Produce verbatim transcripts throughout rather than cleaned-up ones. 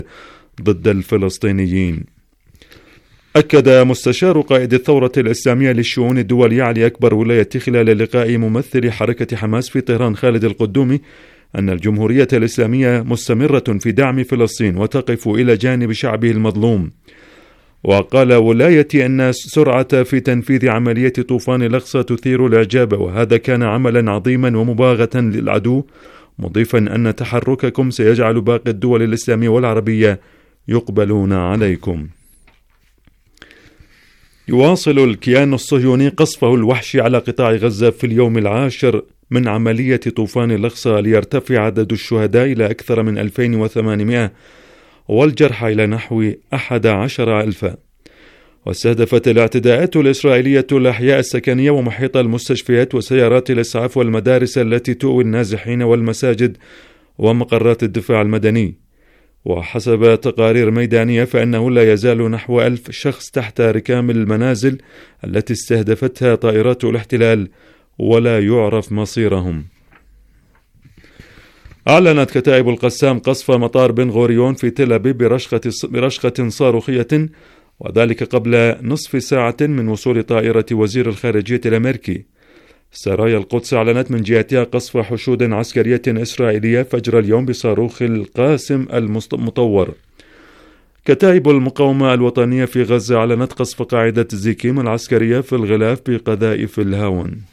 ضد الفلسطينيين. أكد مستشار قائد الثورة الإسلامية للشؤون الدولية علي أكبر ولاية خلال لقاء ممثل حركة حماس في طهران خالد القدومي أن الجمهورية الإسلامية مستمرة في دعم فلسطين وتقف إلى جانب شعبه المظلوم. وقال ولايتي أن سرعة في تنفيذ عملية طوفان الأقصى تثير الإعجاب، وهذا كان عملا عظيما ومباغتا للعدو، مضيفا أن تحرككم سيجعل باقي الدول الإسلامية والعربية يقبلون عليكم. يواصل الكيان الصهيوني قصفه الوحشي على قطاع غزة في اليوم العاشر من عملية طوفان الأقصى ليرتفع عدد الشهداء إلى أكثر من ألفين وثمانمائة والجرحى إلى نحو أحد عشر ألفا. واستهدفت الاعتداءات الإسرائيلية الأحياء السكنية ومحيط المستشفيات وسيارات الإسعاف والمدارس التي تؤوي النازحين والمساجد ومقرات الدفاع المدني. وحسب تقارير ميدانية فإنه لا يزال نحو ألف شخص تحت ركام المنازل التي استهدفتها طائرات الاحتلال ولا يعرف مصيرهم. أعلنت كتائب القسام قصف مطار بن غوريون في تل أبيب برشقة, برشقة صاروخية، وذلك قبل نصف ساعة من وصول طائرة وزير الخارجية الأمريكي. سرايا القدس أعلنت من جهتها قصف حشود عسكرية إسرائيلية فجر اليوم بصاروخ القاسم المطور. كتائب المقاومة الوطنية في غزة أعلنت قصف قاعدة زيكيم العسكرية في الغلاف بقذائف الهاون.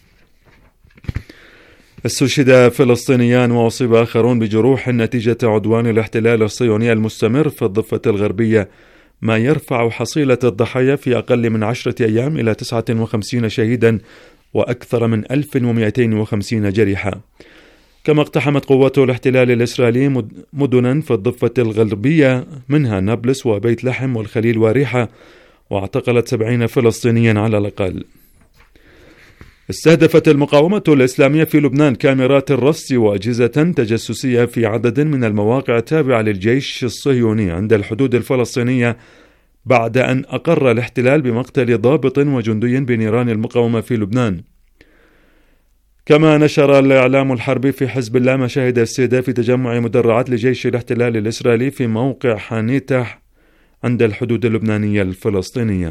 استشهد فلسطينيان وأصيب آخرون بجروح نتيجة عدوان الاحتلال الصهيوني المستمر في الضفة الغربية، ما يرفع حصيلة الضحايا في أقل من عشرة أيام إلى تسعة وخمسين شهيدا وأكثر من ألف ومئتين وخمسين جريحا. كما اقتحمت قوات الاحتلال الإسرائيلي مدنا في الضفة الغربية منها نابلس وبيت لحم والخليل وريحة، واعتقلت سبعين فلسطينيا على الأقل. استهدفت المقاومة الإسلامية في لبنان كاميرات الرصد وأجهزة تجسسية في عدد من المواقع التابعة للجيش الصهيوني عند الحدود الفلسطينية، بعد أن أقر الاحتلال بمقتل ضابط وجندي بنيران المقاومة في لبنان. كما نشر الإعلام الحربي في حزب الله مشاهد استهداف تجمع مدرعات لجيش الاحتلال الإسرائيلي في موقع حانيتح عند الحدود اللبنانية الفلسطينية.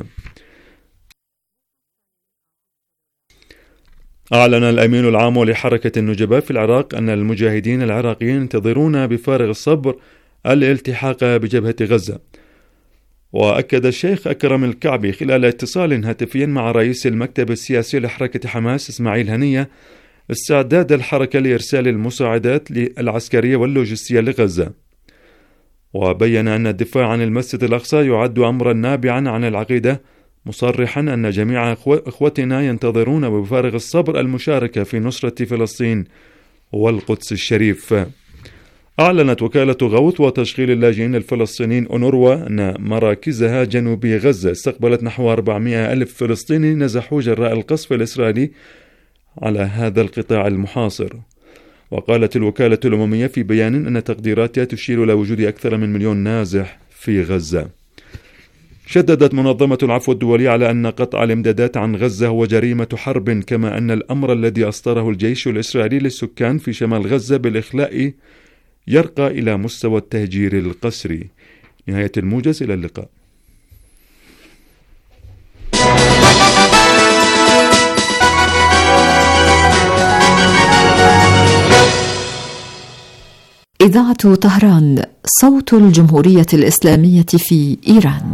أعلن الأمين العام لحركة النجباء في العراق أن المجاهدين العراقيين ينتظرون بفارغ الصبر الالتحاق بجبهة غزة. وأكد الشيخ أكرم الكعبي خلال اتصال هاتفي مع رئيس المكتب السياسي لحركة حماس إسماعيل هنية استعداد الحركة لإرسال المساعدات العسكرية واللوجستية لغزة. وبين أن الدفاع عن المسجد الأقصى يعد أمرا نابعا عن العقيدة، مصرحا أن جميع إخوتنا ينتظرون بفارغ الصبر المشاركة في نصرة فلسطين والقدس الشريف. أعلنت وكالة غوث وتشغيل اللاجئين الفلسطينيين أونروا أن مراكزها جنوبي غزة استقبلت نحو أربعمائة ألف فلسطيني نزحوا جراء القصف الإسرائيلي على هذا القطاع المحاصر. وقالت الوكالة الأممية في بيان أن تقديراتها تشير إلى وجود أكثر من مليون نازح في غزة. شددت منظمة العفو الدولي على أن قطع الإمدادات عن غزة هو جريمة حرب، كما أن الأمر الذي أصدره الجيش الإسرائيلي للسكان في شمال غزة بالإخلاء يرقى إلى مستوى التهجير القسري. نهاية الموجز، إلى اللقاء. إذاعة طهران، صوت الجمهورية الإسلامية في إيران.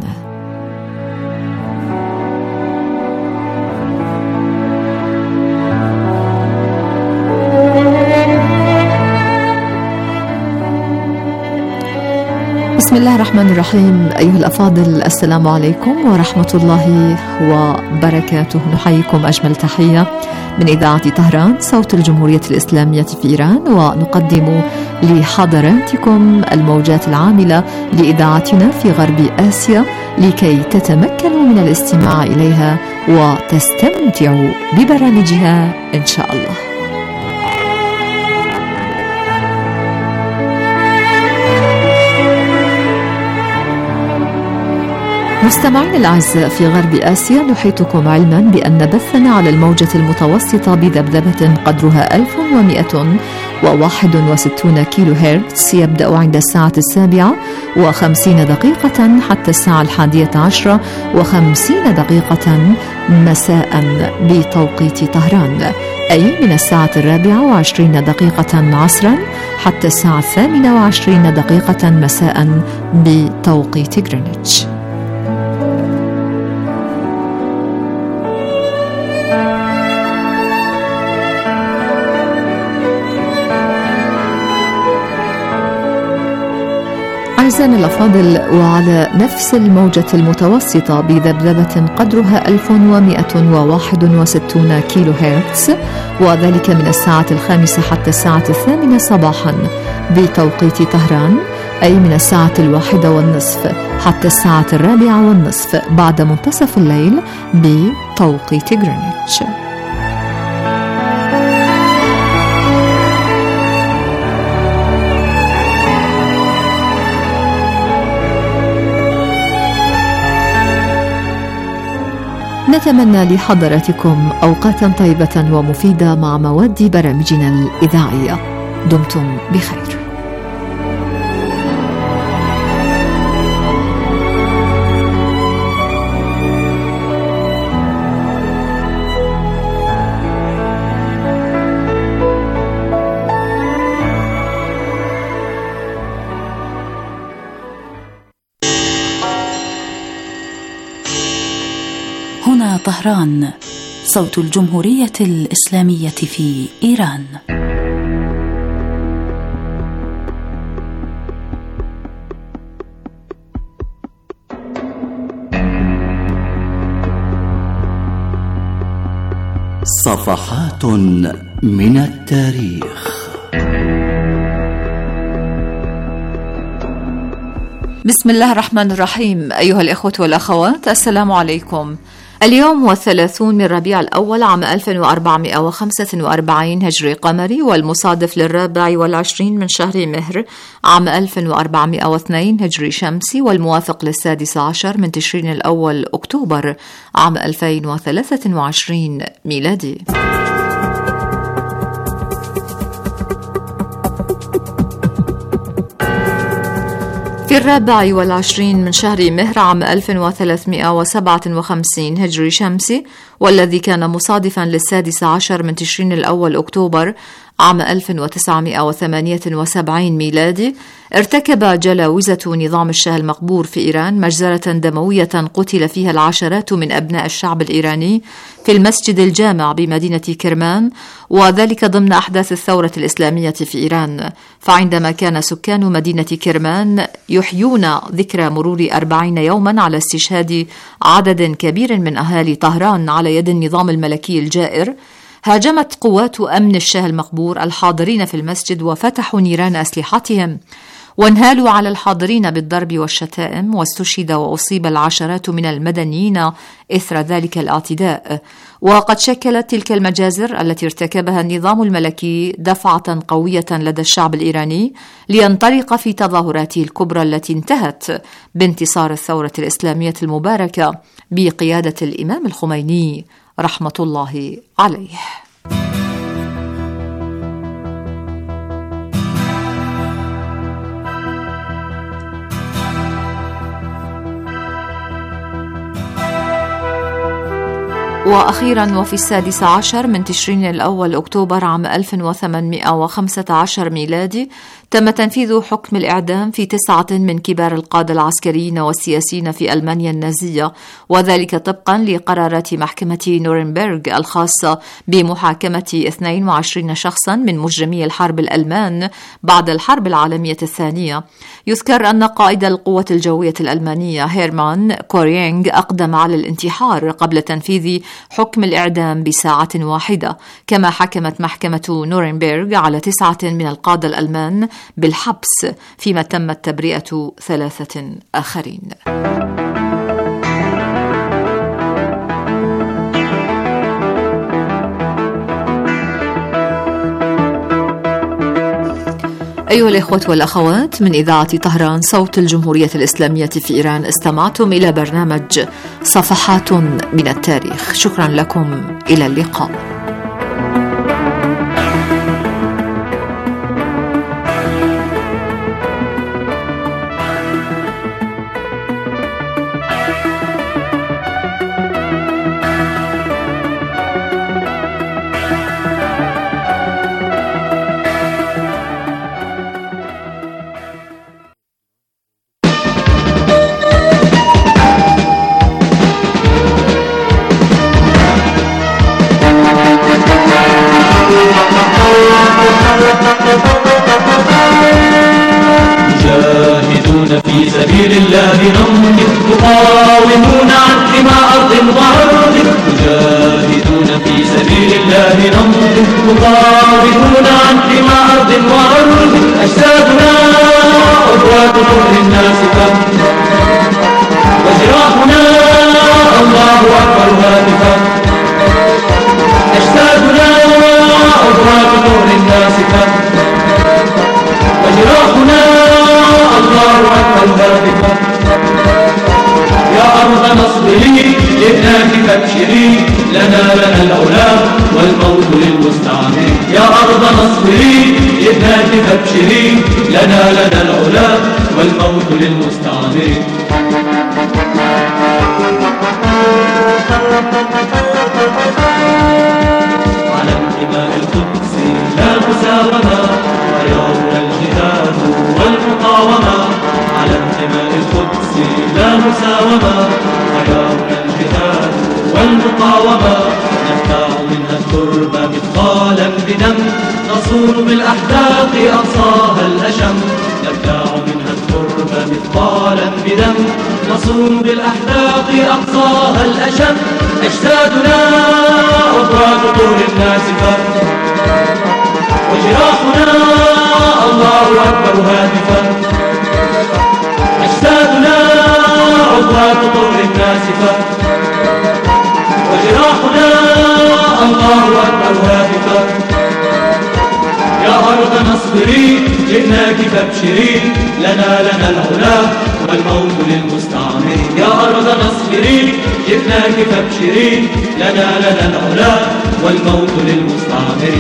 بسم الله الرحمن الرحيم. أيها الأفاضل، السلام عليكم ورحمة الله وبركاته. نحييكم أجمل تحية من إذاعة طهران، صوت الجمهورية الإسلامية في إيران، ونقدم لحضراتكم الموجات العاملة لإذاعتنا في غرب آسيا لكي تتمكنوا من الاستماع إليها وتستمتعوا ببرامجها إن شاء الله. مستمعين الأعزاء، في غرب آسيا نحيطكم علما بأن بثنا على الموجة المتوسطة بذبذبة قدرها ألف ومئة وواحد وستون كيلو هرتز يبدأ عند الساعة السابعة وخمسين دقيقة حتى الساعة الحادية عشرة وخمسين دقيقة مساء بتوقيت طهران، أي من الساعة الرابعة وعشرين دقيقة عصرا حتى الساعة الثامنة وعشرين دقيقة مساء بتوقيت غرينتش. أعزائنا الأفاضل، وعلى نفس الموجة المتوسطة بذبذبة قدرها ألف ومئة وواحد وستون كيلو هرتز، وذلك من الساعة الخامسة حتى الساعة الثامنة صباحا بتوقيت طهران، أي من الساعة الواحدة والنصف حتى الساعة الرابعة والنصف بعد منتصف الليل بتوقيت غرينتش. نتمنى لحضراتكم أوقاتا طيبة ومفيدة مع مواد برامجنا الإذاعية. دمتم بخير. هنا طهران، صوت الجمهورية الإسلامية في إيران. صفحات من التاريخ. بسم الله الرحمن الرحيم. أيها الإخوة والأخوات، السلام عليكم. اليوم والثلاثون من ربيع الأول عام ألف وأربعمائة وخمسة وأربعين هجري قمري، والمصادف للرابع والعشرين من شهر مهر عام ألف وأربعمائة واثنين هجري شمسي، والموافق للسادس عشر من تشرين الأول أكتوبر عام ألفين وثلاثة وعشرين ميلادي. في الرابع والعشرين من شهر مهر عام ألف وثلاثمائة وسبعة وخمسين هجري شمسي، والذي كان مصادفا للسادس عشر من تشرين الأول أكتوبر عام ألف وتسعمائة وثمانية وسبعين ميلادي، ارتكب جلاوزة نظام الشاه المقبور في إيران مجزرة دموية قتل فيها العشرات من أبناء الشعب الإيراني في المسجد الجامع بمدينة كرمان، وذلك ضمن أحداث الثورة الإسلامية في إيران. فعندما كان سكان مدينة كرمان يحيون ذكرى مرور أربعين يوما على استشهاد عدد كبير من أهالي طهران على يد النظام الملكي الجائر، هاجمت قوات أمن الشاه المقبور الحاضرين في المسجد وفتحوا نيران أسلحتهم، وانهالوا على الحاضرين بالضرب والشتائم، واستشهد وأصيب العشرات من المدنيين إثر ذلك الاعتداء. وقد شكلت تلك المجازر التي ارتكبها النظام الملكي دفعة قوية لدى الشعب الإيراني لينطلق في تظاهراته الكبرى التي انتهت بانتصار الثورة الإسلامية المباركة بقيادة الإمام الخميني رحمة الله عليه. وأخيرا وفي السادس عشر من تشرين الأول أكتوبر عام ألف وثمانمائة وخمسة عشر ميلادي تم تنفيذ حكم الإعدام في تسعة من كبار القادة العسكريين والسياسيين في ألمانيا النازية، وذلك طبقا لقرارات محكمة نورنبرغ الخاصة بمحاكمة اثنين وعشرين شخصا من مجرمي الحرب الألمان بعد الحرب العالمية الثانية. يذكر أن قائد القوة الجوية الألمانية هيرمان كورينغ أقدم على الانتحار قبل تنفيذ حكم الإعدام بساعة واحدة. كما حكمت محكمة نورنبرغ على تسعة من القادة الألمان بالحبس، فيما تمت تبرئة ثلاثة آخرين. أيها الإخوة والأخوات، من إذاعة طهران صوت الجمهورية الإسلامية في إيران، استمعتم إلى برنامج صفحات من التاريخ. شكرا لكم، إلى اللقاء. في سبيل الله نمضي مقاومون عن حمى أرض وعرض مجاهدون في سبيل الله نمضي مقاومون عن حمى أرض وعرض أجسادنا أبواب طهر الناس وجراحنا الله أكبر هاتفا أجسادنا أبواب طهر الناس وجراحنا الله أكبر هاتفا يا أرض نصبري جئناك فابشري لنا لنا العلا والموت للمستعمر يا أرض نصبري جئناك فابشري لنا لنا العلا والموت للمستعمر على انتماء القدس لا مساومة ويوم الجهاد والمقاومة على انتماء القدس لا مساومة ويوم الجهاد والمقاومة نفتح منها التربة مثقالا بدم نصون بالأحداق أقصاها الأشم نفتح منها التربة مثقالا بدم نصون بالأحداق أقصاها الأشم أجسادنا أبواب طهر الناس وجراحنا الله أكبر هاتفا أجسادنا أبواب طهر الناس وجراحنا الله أكبر هاتفا يا أرض نصبري جئناك فابشري لنا لنا العلا والموت للمستعمر يا أرض نصبري جئناك فابشري لنا لنا العلا والموت للمستعمر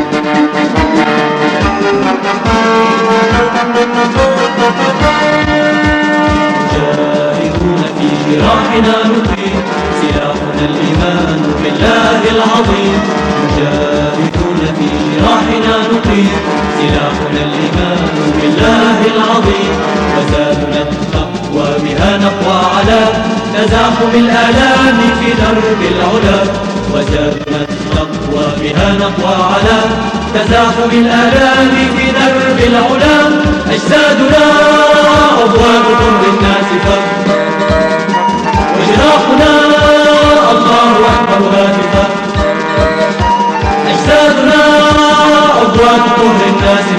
مجاهدون في جراحنا نقيم سلاحنا الإيمان بالله العظيم مجاهدون في جراحنا نقيم سلاحنا الإيمان بالله العظيم وزادنا التقوى بها نقوى على تزاحم الآلام في درب العلا وزادنا التقوى بها نقوى على تزاحم الآلام في درب العلا أجسادنا أبواب طهر الناس وجراحنا الله أكبر هاتفا أجسادنا أبواب طهر الناس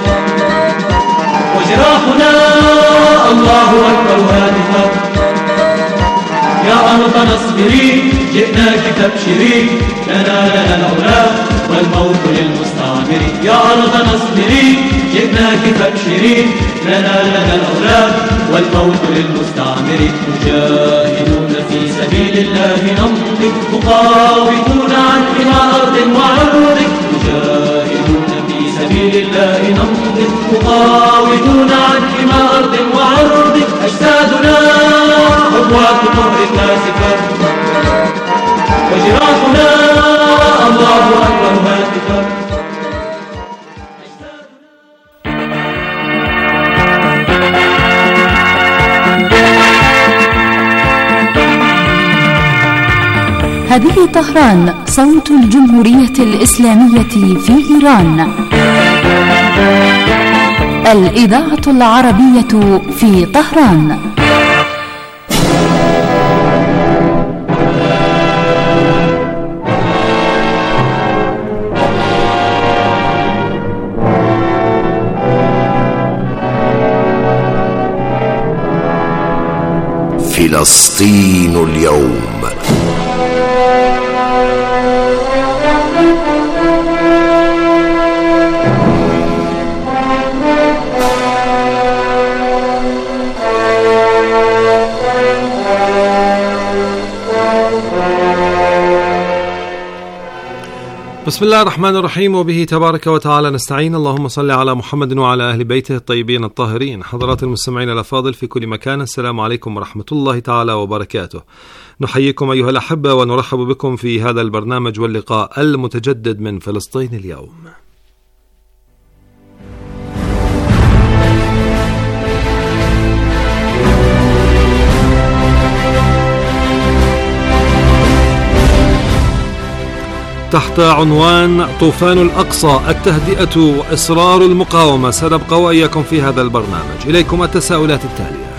وجراحنا الله أكبر هاتفا يا أرض نصبري جئناك فابشري لنا لنا العلا والموت للمستعمر يا أرض نصبري جئناك فابشري لنا لنا العلا والموت للمستعمر مجاهدون في سبيل الله نمضي مقاومون عن حمى أرض وعرض مجاهدون في سبيل الله نمضي مقاومون عن حمى أرض وعرض أجسادنا أبواب طهر الناس وجراحنا الله أكبر هاتفا هذه طهران صوت الجمهورية الإسلامية في إيران الإذاعة العربية في طهران. فلسطين اليوم. بسم الله الرحمن الرحيم، وبه تبارك وتعالى نستعين. اللهم صل على محمد وعلى أهل بيته الطيبين الطاهرين. حضرات المستمعين الأفاضل في كل مكان، السلام عليكم ورحمة الله تعالى وبركاته. نحييكم أيها الأحبة ونرحب بكم في هذا البرنامج واللقاء المتجدد من فلسطين اليوم. تحت عنوان طوفان الأقصى، التهدئة وإصرار المقاومة. سنبقى وإياكم في هذا البرنامج. إليكم التساؤلات التالية: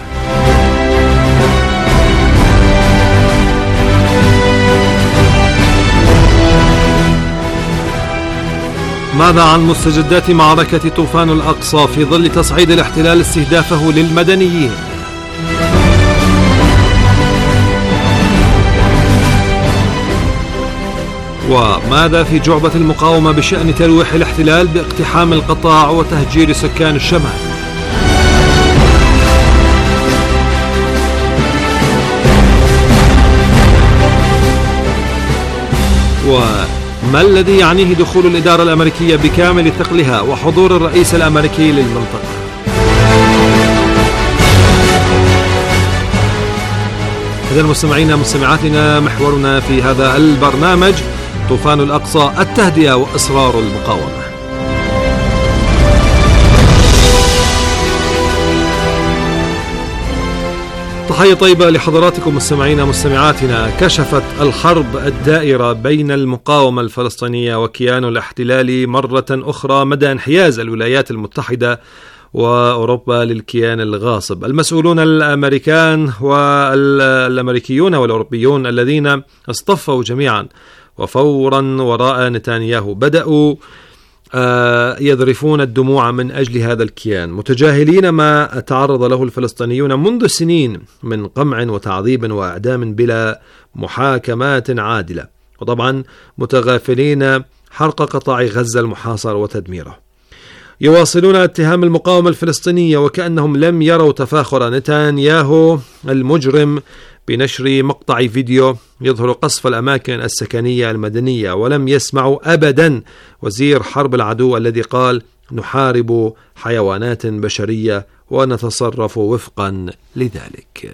ماذا عن مستجدات معركة طوفان الأقصى في ظل تصعيد الاحتلال استهدافه للمدنيين؟ وماذا في جعبة المقاومة بشأن تلويح الاحتلال باقتحام القطاع وتهجير سكان الشمال؟ وما الذي يعنيه دخول الإدارة الأمريكية بكامل ثقلها وحضور الرئيس الأمريكي للمنطقة؟ إذن مستمعينا مستمعاتنا، محورنا في هذا البرنامج طوفان الأقصى، التهدئة وإصرار المقاومة. تحية طيبة لحضراتكم مستمعينا مستمعاتنا. كشفت الحرب الدائرة بين المقاومة الفلسطينية وكيان الاحتلال مرة أخرى مدى انحياز الولايات المتحدة وأوروبا للكيان الغاصب. المسؤولون الأمريكان والأمريكيون والأوروبيون الذين اصطفوا جميعا وفورا وراء نتنياهو بدأوا يذرفون الدموع من أجل هذا الكيان، متجاهلين ما تعرض له الفلسطينيون منذ سنين من قمع وتعذيب وإعدام بلا محاكمات عادلة، وطبعا متغافلين حرق قطاع غزة المحاصر وتدميره. يواصلون اتهام المقاومة الفلسطينية وكأنهم لم يروا تفاخر نتنياهو المجرم بنشر مقطع فيديو يظهر قصف الأماكن السكنية المدنية، ولم يسمعوا أبدا وزير حرب العدو الذي قال: نحارب حيوانات بشرية ونتصرف وفقا لذلك.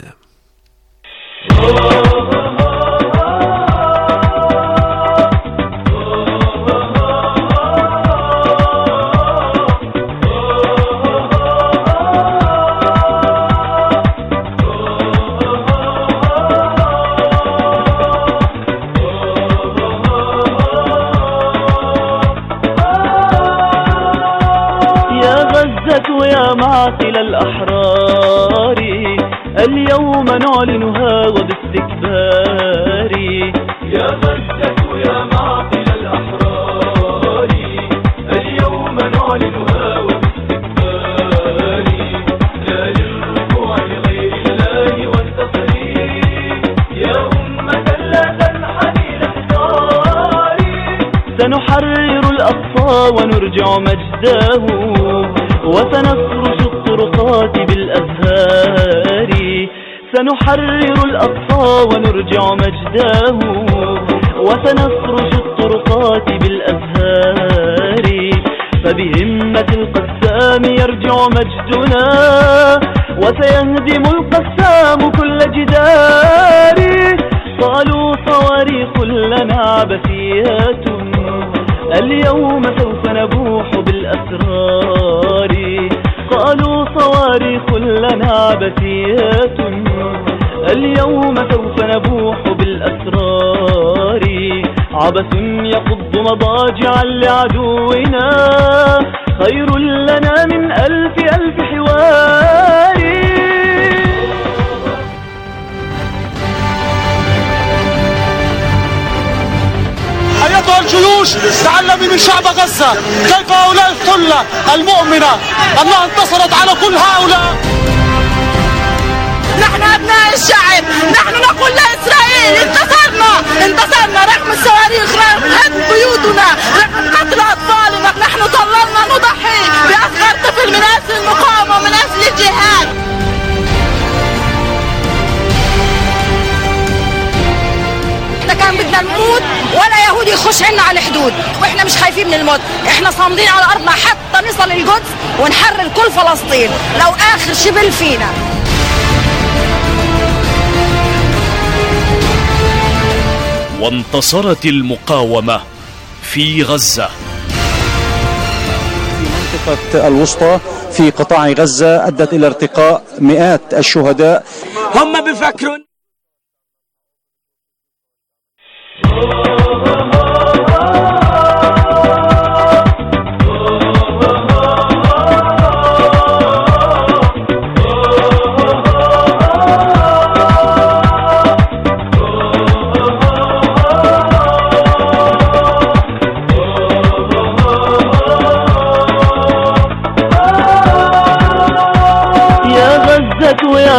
يا معقل الأحرار، اليوم نعلنها وباستكبار. يا غزة يا معقل الأحرار، اليوم نعلنها وباستكبار. لا للركوع لغير الله والتصريح، يا أمة لا تنحني لاحتار. سنحرر الأقصى ونرجع مجده، وسنفرش الطرقات بالأزهار. سنحرر الأقصى ونرجع مجده، وسنفرش الطرقات بالأزهار. فبهمة القسام يرجع مجدنا، وسيهدم القسام كل جدار. قالوا صواريخ لنا عبثيات، اليوم سوف نبوح بالأسرار. قالوا صواريخ لنا عبثيات، اليوم سوف نبوح بالأسرار. عبث يقض مضاجعا لعدونا، خير لنا من ألف ألف حوار. أيتها الجيوش، تعلمي من شعب غزة كيف هؤلاء الثلة المؤمنة أنها انتصرت على كل هؤلاء. نحن أبناء الشعب، نحن نقول لإسرائيل انتصرنا انتصرنا رغم الصواريخ، رغم هدم بيوتنا، رغم قتل أطفالنا. نحن قررنا نضحي بأصغر طفل من أجل المقاومة ومن أجل الجهاد. كان بدنا نموت ولا يهودي يخش عنا على الحدود، واحنا مش خايفين من الموت. احنا صامدين على ارضنا حتى نصل القدس ونحرر كل فلسطين لو اخر شبل فينا. وانتصرت المقاومة في غزة. في منطقة الوسطى في قطاع غزة أدت إلى ارتقاء مئات الشهداء. هم بيفكرون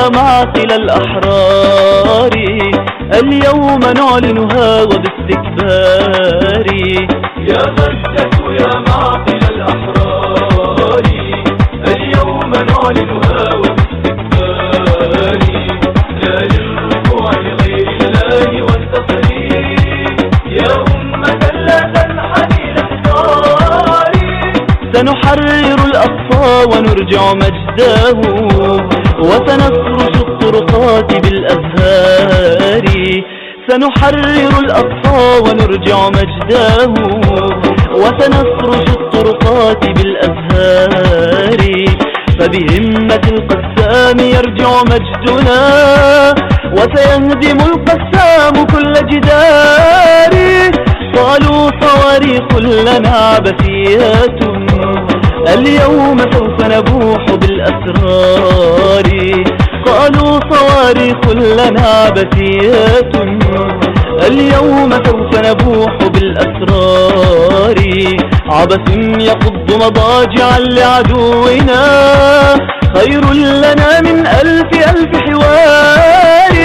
يا معقل الأحرار اليوم نعلنها وباستكبار. يا غزة يا معقل الأحرار اليوم نعلنها وباستكبار. لا للركوع لغير الله والتصريح يا أمة لا تنحني للثار. سنحرر الأقصى ونرجع مجده وسنفرش الطرقات بالأزهار. سنحرر الأقصى ونرجع مجده وسنفرش الطرقات بالأزهار. فبهمة القسام يرجع مجدنا وسيهدم القسام كل جدار. قالوا صواريخ لنا عبثيات اليوم سوف نبوح بالأسرار. قالوا صواريخ لنا عبثيات اليوم سوف نبوح بالأسرار. عبث يقض مضاجعا لعدونا خير لنا من ألف ألف حوار.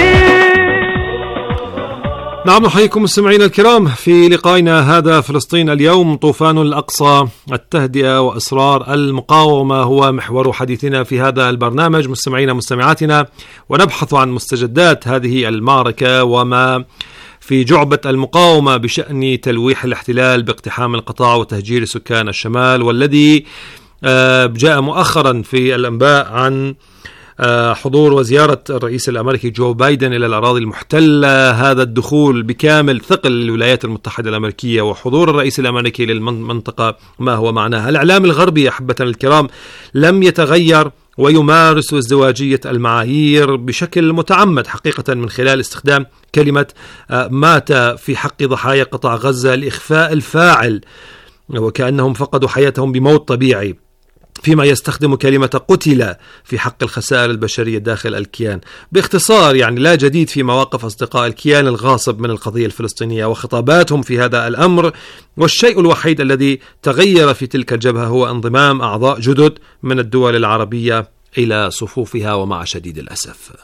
نعم، نحييكم مستمعينا الكرام في لقائنا هذا فلسطين اليوم طوفان الأقصى، التهدئة وإصرار المقاومة هو محور حديثنا في هذا البرنامج مستمعينا مستمعاتنا، ونبحث عن مستجدات هذه المعركة وما في جعبة المقاومة بشأن تلويح الاحتلال باقتحام القطاع وتهجير سكان الشمال، والذي جاء مؤخرا في الأنباء عن حضور وزيارة الرئيس الأمريكي جو بايدن إلى الأراضي المحتلة. هذا الدخول بكامل ثقل الولايات المتحدة الأمريكية وحضور الرئيس الأمريكي للمنطقة ما هو معناها. الإعلام الغربي أحبتنا الكرام لم يتغير ويمارس ازدواجية المعايير بشكل متعمد حقيقة من خلال استخدام كلمة مات في حق ضحايا قطاع غزة لإخفاء الفاعل وكأنهم فقدوا حياتهم بموت طبيعي، فيما يستخدم كلمة قتل في حق الخسائر البشرية داخل الكيان. باختصار يعني لا جديد في مواقف أصدقاء الكيان الغاصب من القضية الفلسطينية وخطاباتهم في هذا الأمر، والشيء الوحيد الذي تغير في تلك الجبهة هو انضمام أعضاء جدد من الدول العربية إلى صفوفها، ومع شديد الأسف.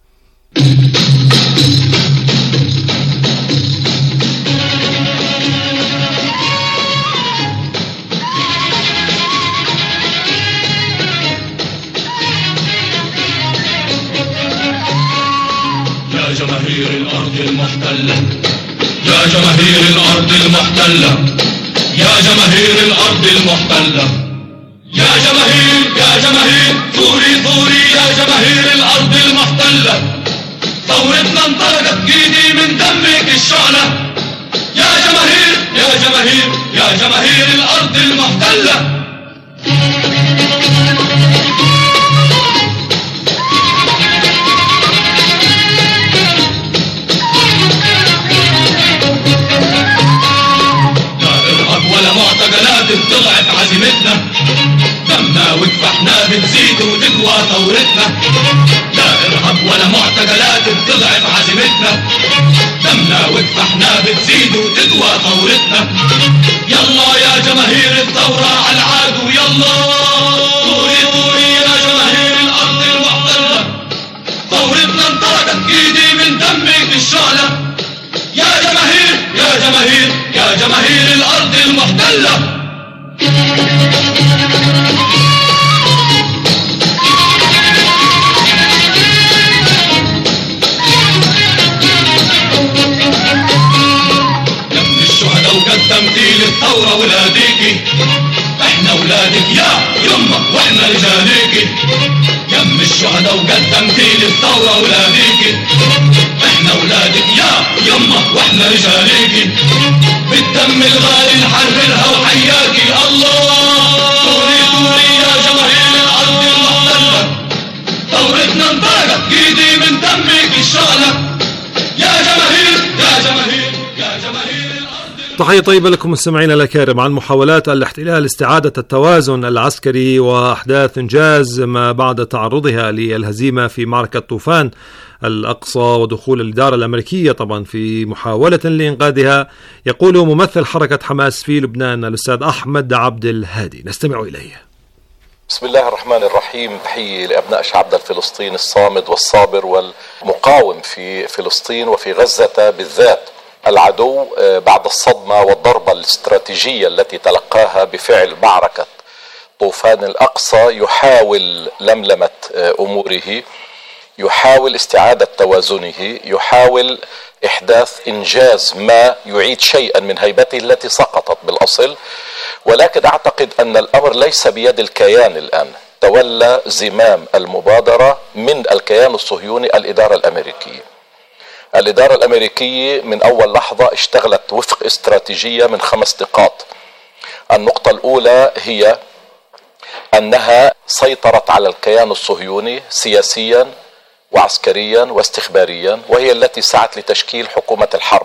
يا جماهير الأرض المحتلة، يا جماهير الأرض المحتلة، يا جماهير الأرض المحتلة، يا جماهير يا جماهير ثوري ثوري يا جماهير الأرض المحتلة. ثورتنا انطلقت جيدي من دمك الشعلة. يا جماهير يا جماهير يا جماهير الأرض المحتلة. طلعت عزيمتنا، دمنا وكفحنا بنزيد وتقوى ثورتنا. لا إرهاب ولا معتقلات طلعت عزيمتنا، دمنا وكفحنا بنزيد وتقوى ثورتنا. يلا يا جماهير الثورة على العدو يلا. ثوري ثوري يا جماهير الأرض المحتلة. ثورتنا انطلقت جيدي من دمك الشعلة. يا جماهير يا جماهير يا جماهير الأرض المحتلة. تمثيل الثورة ولاديكي، احنا ولادك يا يمه واحنا رجاليكي. يم الشهداء وقد تمثيل الثورة ولاديكي، احنا ولادك يا يمه واحنا رجاليكي. بالدم الغالي نحررها وحياكي الله. ثوري ثوري يا جماهير الأرض المحتلة. ثورتنا انطلقت جيدي من دمك الشعلة. يا جماهير يا جماهير يا جماهير. تحية طيبة لكم مستمعينا الكرام. عن محاولات الاحتلال استعادة التوازن العسكري وأحداث إنجاز ما بعد تعرضها للهزيمة في معركة طوفان الأقصى ودخول الإدارة الأمريكية طبعا في محاولة لإنقاذها، يقول ممثل حركة حماس في لبنان الأستاذ أحمد عبد الهادي. نستمع إليه. بسم الله الرحمن الرحيم. تحية لأبناء شعبنا الفلسطيني الصامد والصابر والمقاوم في فلسطين وفي غزة بالذات. العدو بعد الصدمة والضربة الاستراتيجية التي تلقاها بفعل معركة طوفان الأقصى يحاول لملمة أموره، يحاول استعادة توازنه، يحاول إحداث إنجاز ما يعيد شيئا من هيبته التي سقطت بالأصل. ولكن أعتقد أن الأمر ليس بيد الكيان الآن، تولى زمام المبادرة من الكيان الصهيوني الإدارة الأمريكية. الإدارة الأمريكية من أول لحظة اشتغلت وفق استراتيجية من خمس نقاط. النقطة الأولى هي أنها سيطرت على الكيان الصهيوني سياسيا وعسكريا واستخباريا، وهي التي سعت لتشكيل حكومة الحرب.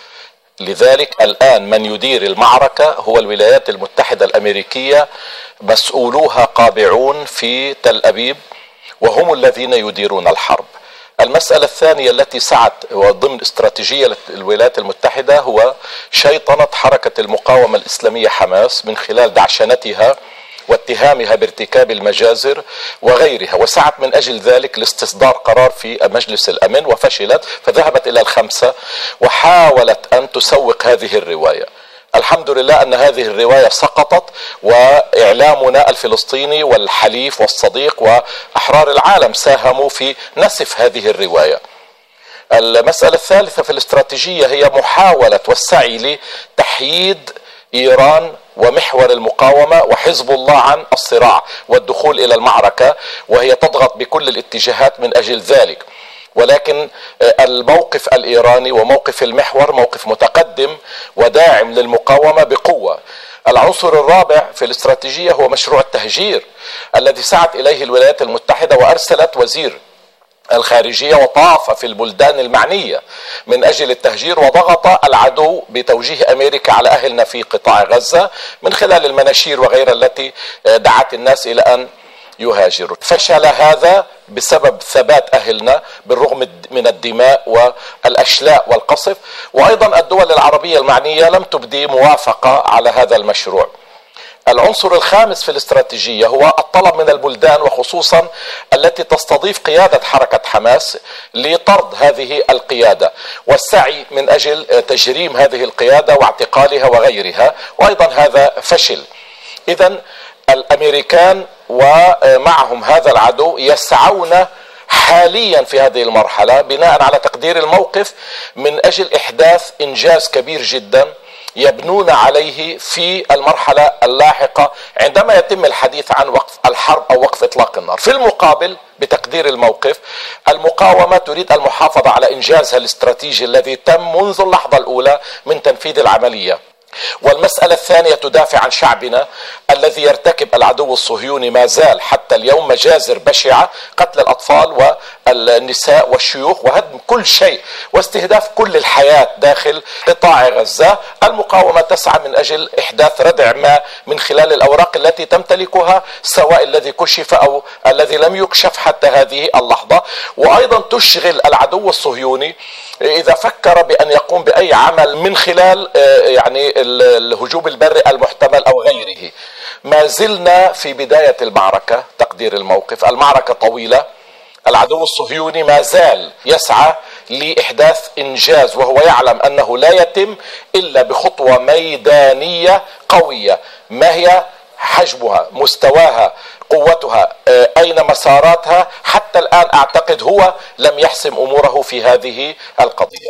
لذلك الآن من يدير المعركة هو الولايات المتحدة الأمريكية، مسؤولوها قابعون في تل أبيب وهم الذين يديرون الحرب. المسألة الثانية التي سعت وضمن استراتيجية الولايات المتحدة هو شيطنة حركة المقاومة الإسلامية حماس من خلال دعشنتها واتهامها بارتكاب المجازر وغيرها، وسعت من أجل ذلك لاستصدار قرار في مجلس الأمن وفشلت، فذهبت إلى الخمسة وحاولت أن تسوق هذه الرواية. الحمد لله أن هذه الرواية سقطت، وإعلامنا الفلسطيني والحليف والصديق وأحرار العالم ساهموا في نسف هذه الرواية. المسألة الثالثة في الاستراتيجية هي محاولة والسعي لتحييد إيران ومحور المقاومة وحزب الله عن الصراع والدخول إلى المعركة، وهي تضغط بكل الاتجاهات من أجل ذلك. ولكن الموقف الإيراني وموقف المحور موقف متقدم وداعم للمقاومة بقوة. العنصر الرابع في الاستراتيجية هو مشروع التهجير الذي سعت إليه الولايات المتحدة، وأرسلت وزير الخارجية وطاف في البلدان المعنية من أجل التهجير، وضغط العدو بتوجيه أمريكا على أهلنا في قطاع غزة من خلال المناشير وغيرها التي دعت الناس إلى أن يهاجروا. فشل هذا بسبب ثبات أهلنا بالرغم من الدماء والأشلاء والقصف، وأيضا الدول العربية المعنية لم تبدي موافقة على هذا المشروع. العنصر الخامس في الاستراتيجية هو الطلب من البلدان وخصوصا التي تستضيف قيادة حركة حماس لطرد هذه القيادة والسعي من أجل تجريم هذه القيادة واعتقالها وغيرها، وأيضا هذا فشل. إذن الأمريكان ومعهم هذا العدو يسعون حاليا في هذه المرحلة بناء على تقدير الموقف من أجل إحداث إنجاز كبير جدا يبنون عليه في المرحلة اللاحقة عندما يتم الحديث عن وقف الحرب أو وقف إطلاق النار. في المقابل بتقدير الموقف المقاومة تريد المحافظة على إنجازها الاستراتيجي الذي تم منذ اللحظة الأولى من تنفيذ العملية. والمسألة الثانية تدافع عن شعبنا الذي يرتكب العدو الصهيوني ما زال حتى اليوم مجازر بشعة، قتل الأطفال والنساء والشيوخ وهدم كل شيء واستهداف كل الحياة داخل قطاع غزة. المقاومة تسعى من أجل إحداث ردع ما من خلال الأوراق التي تمتلكها، سواء الذي كشف أو الذي لم يكشف حتى هذه اللحظة. وأيضا تشغل العدو الصهيوني إذا فكر بأن يقوم بأي عمل من خلال يعني الهجوم البري المحتمل أو غيره. ما زلنا في بداية المعركة، تقدير الموقف المعركة طويلة. العدو الصهيوني ما زال يسعى لإحداث إنجاز، وهو يعلم أنه لا يتم إلا بخطوة ميدانية قوية. ما هي حجمها، مستواها، قوتها، أين مساراتها؟ حتى الآن أعتقد هو لم يحسم أموره في هذه القضية.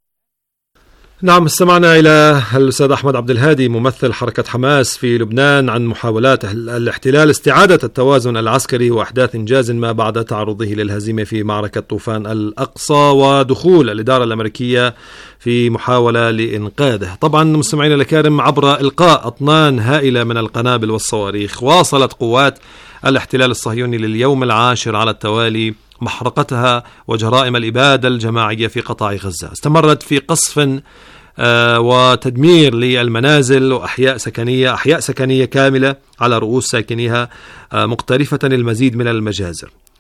نعم، استمعنا إلى الأستاذ أحمد عبد الهادي ممثل حركة حماس في لبنان عن محاولات الاحتلال استعادة التوازن العسكري وأحداث إنجاز ما بعد تعرضه للهزيمة في معركة طوفان الأقصى ودخول الإدارة الأمريكية في محاولة لإنقاذه. طبعا مستمعينا الكرام، عبر إلقاء أطنان هائلة من القنابل والصواريخ واصلت قوات الاحتلال الصهيوني لليوم العاشر على التوالي محرقتها وجرائم الإبادة الجماعية في قطاع غزة. استمرت في قصف آه وتدمير للمنازل وأحياء سكنية أحياء سكنية كاملة على رؤوس ساكنيها، آه مقترفة المزيد من المجازر.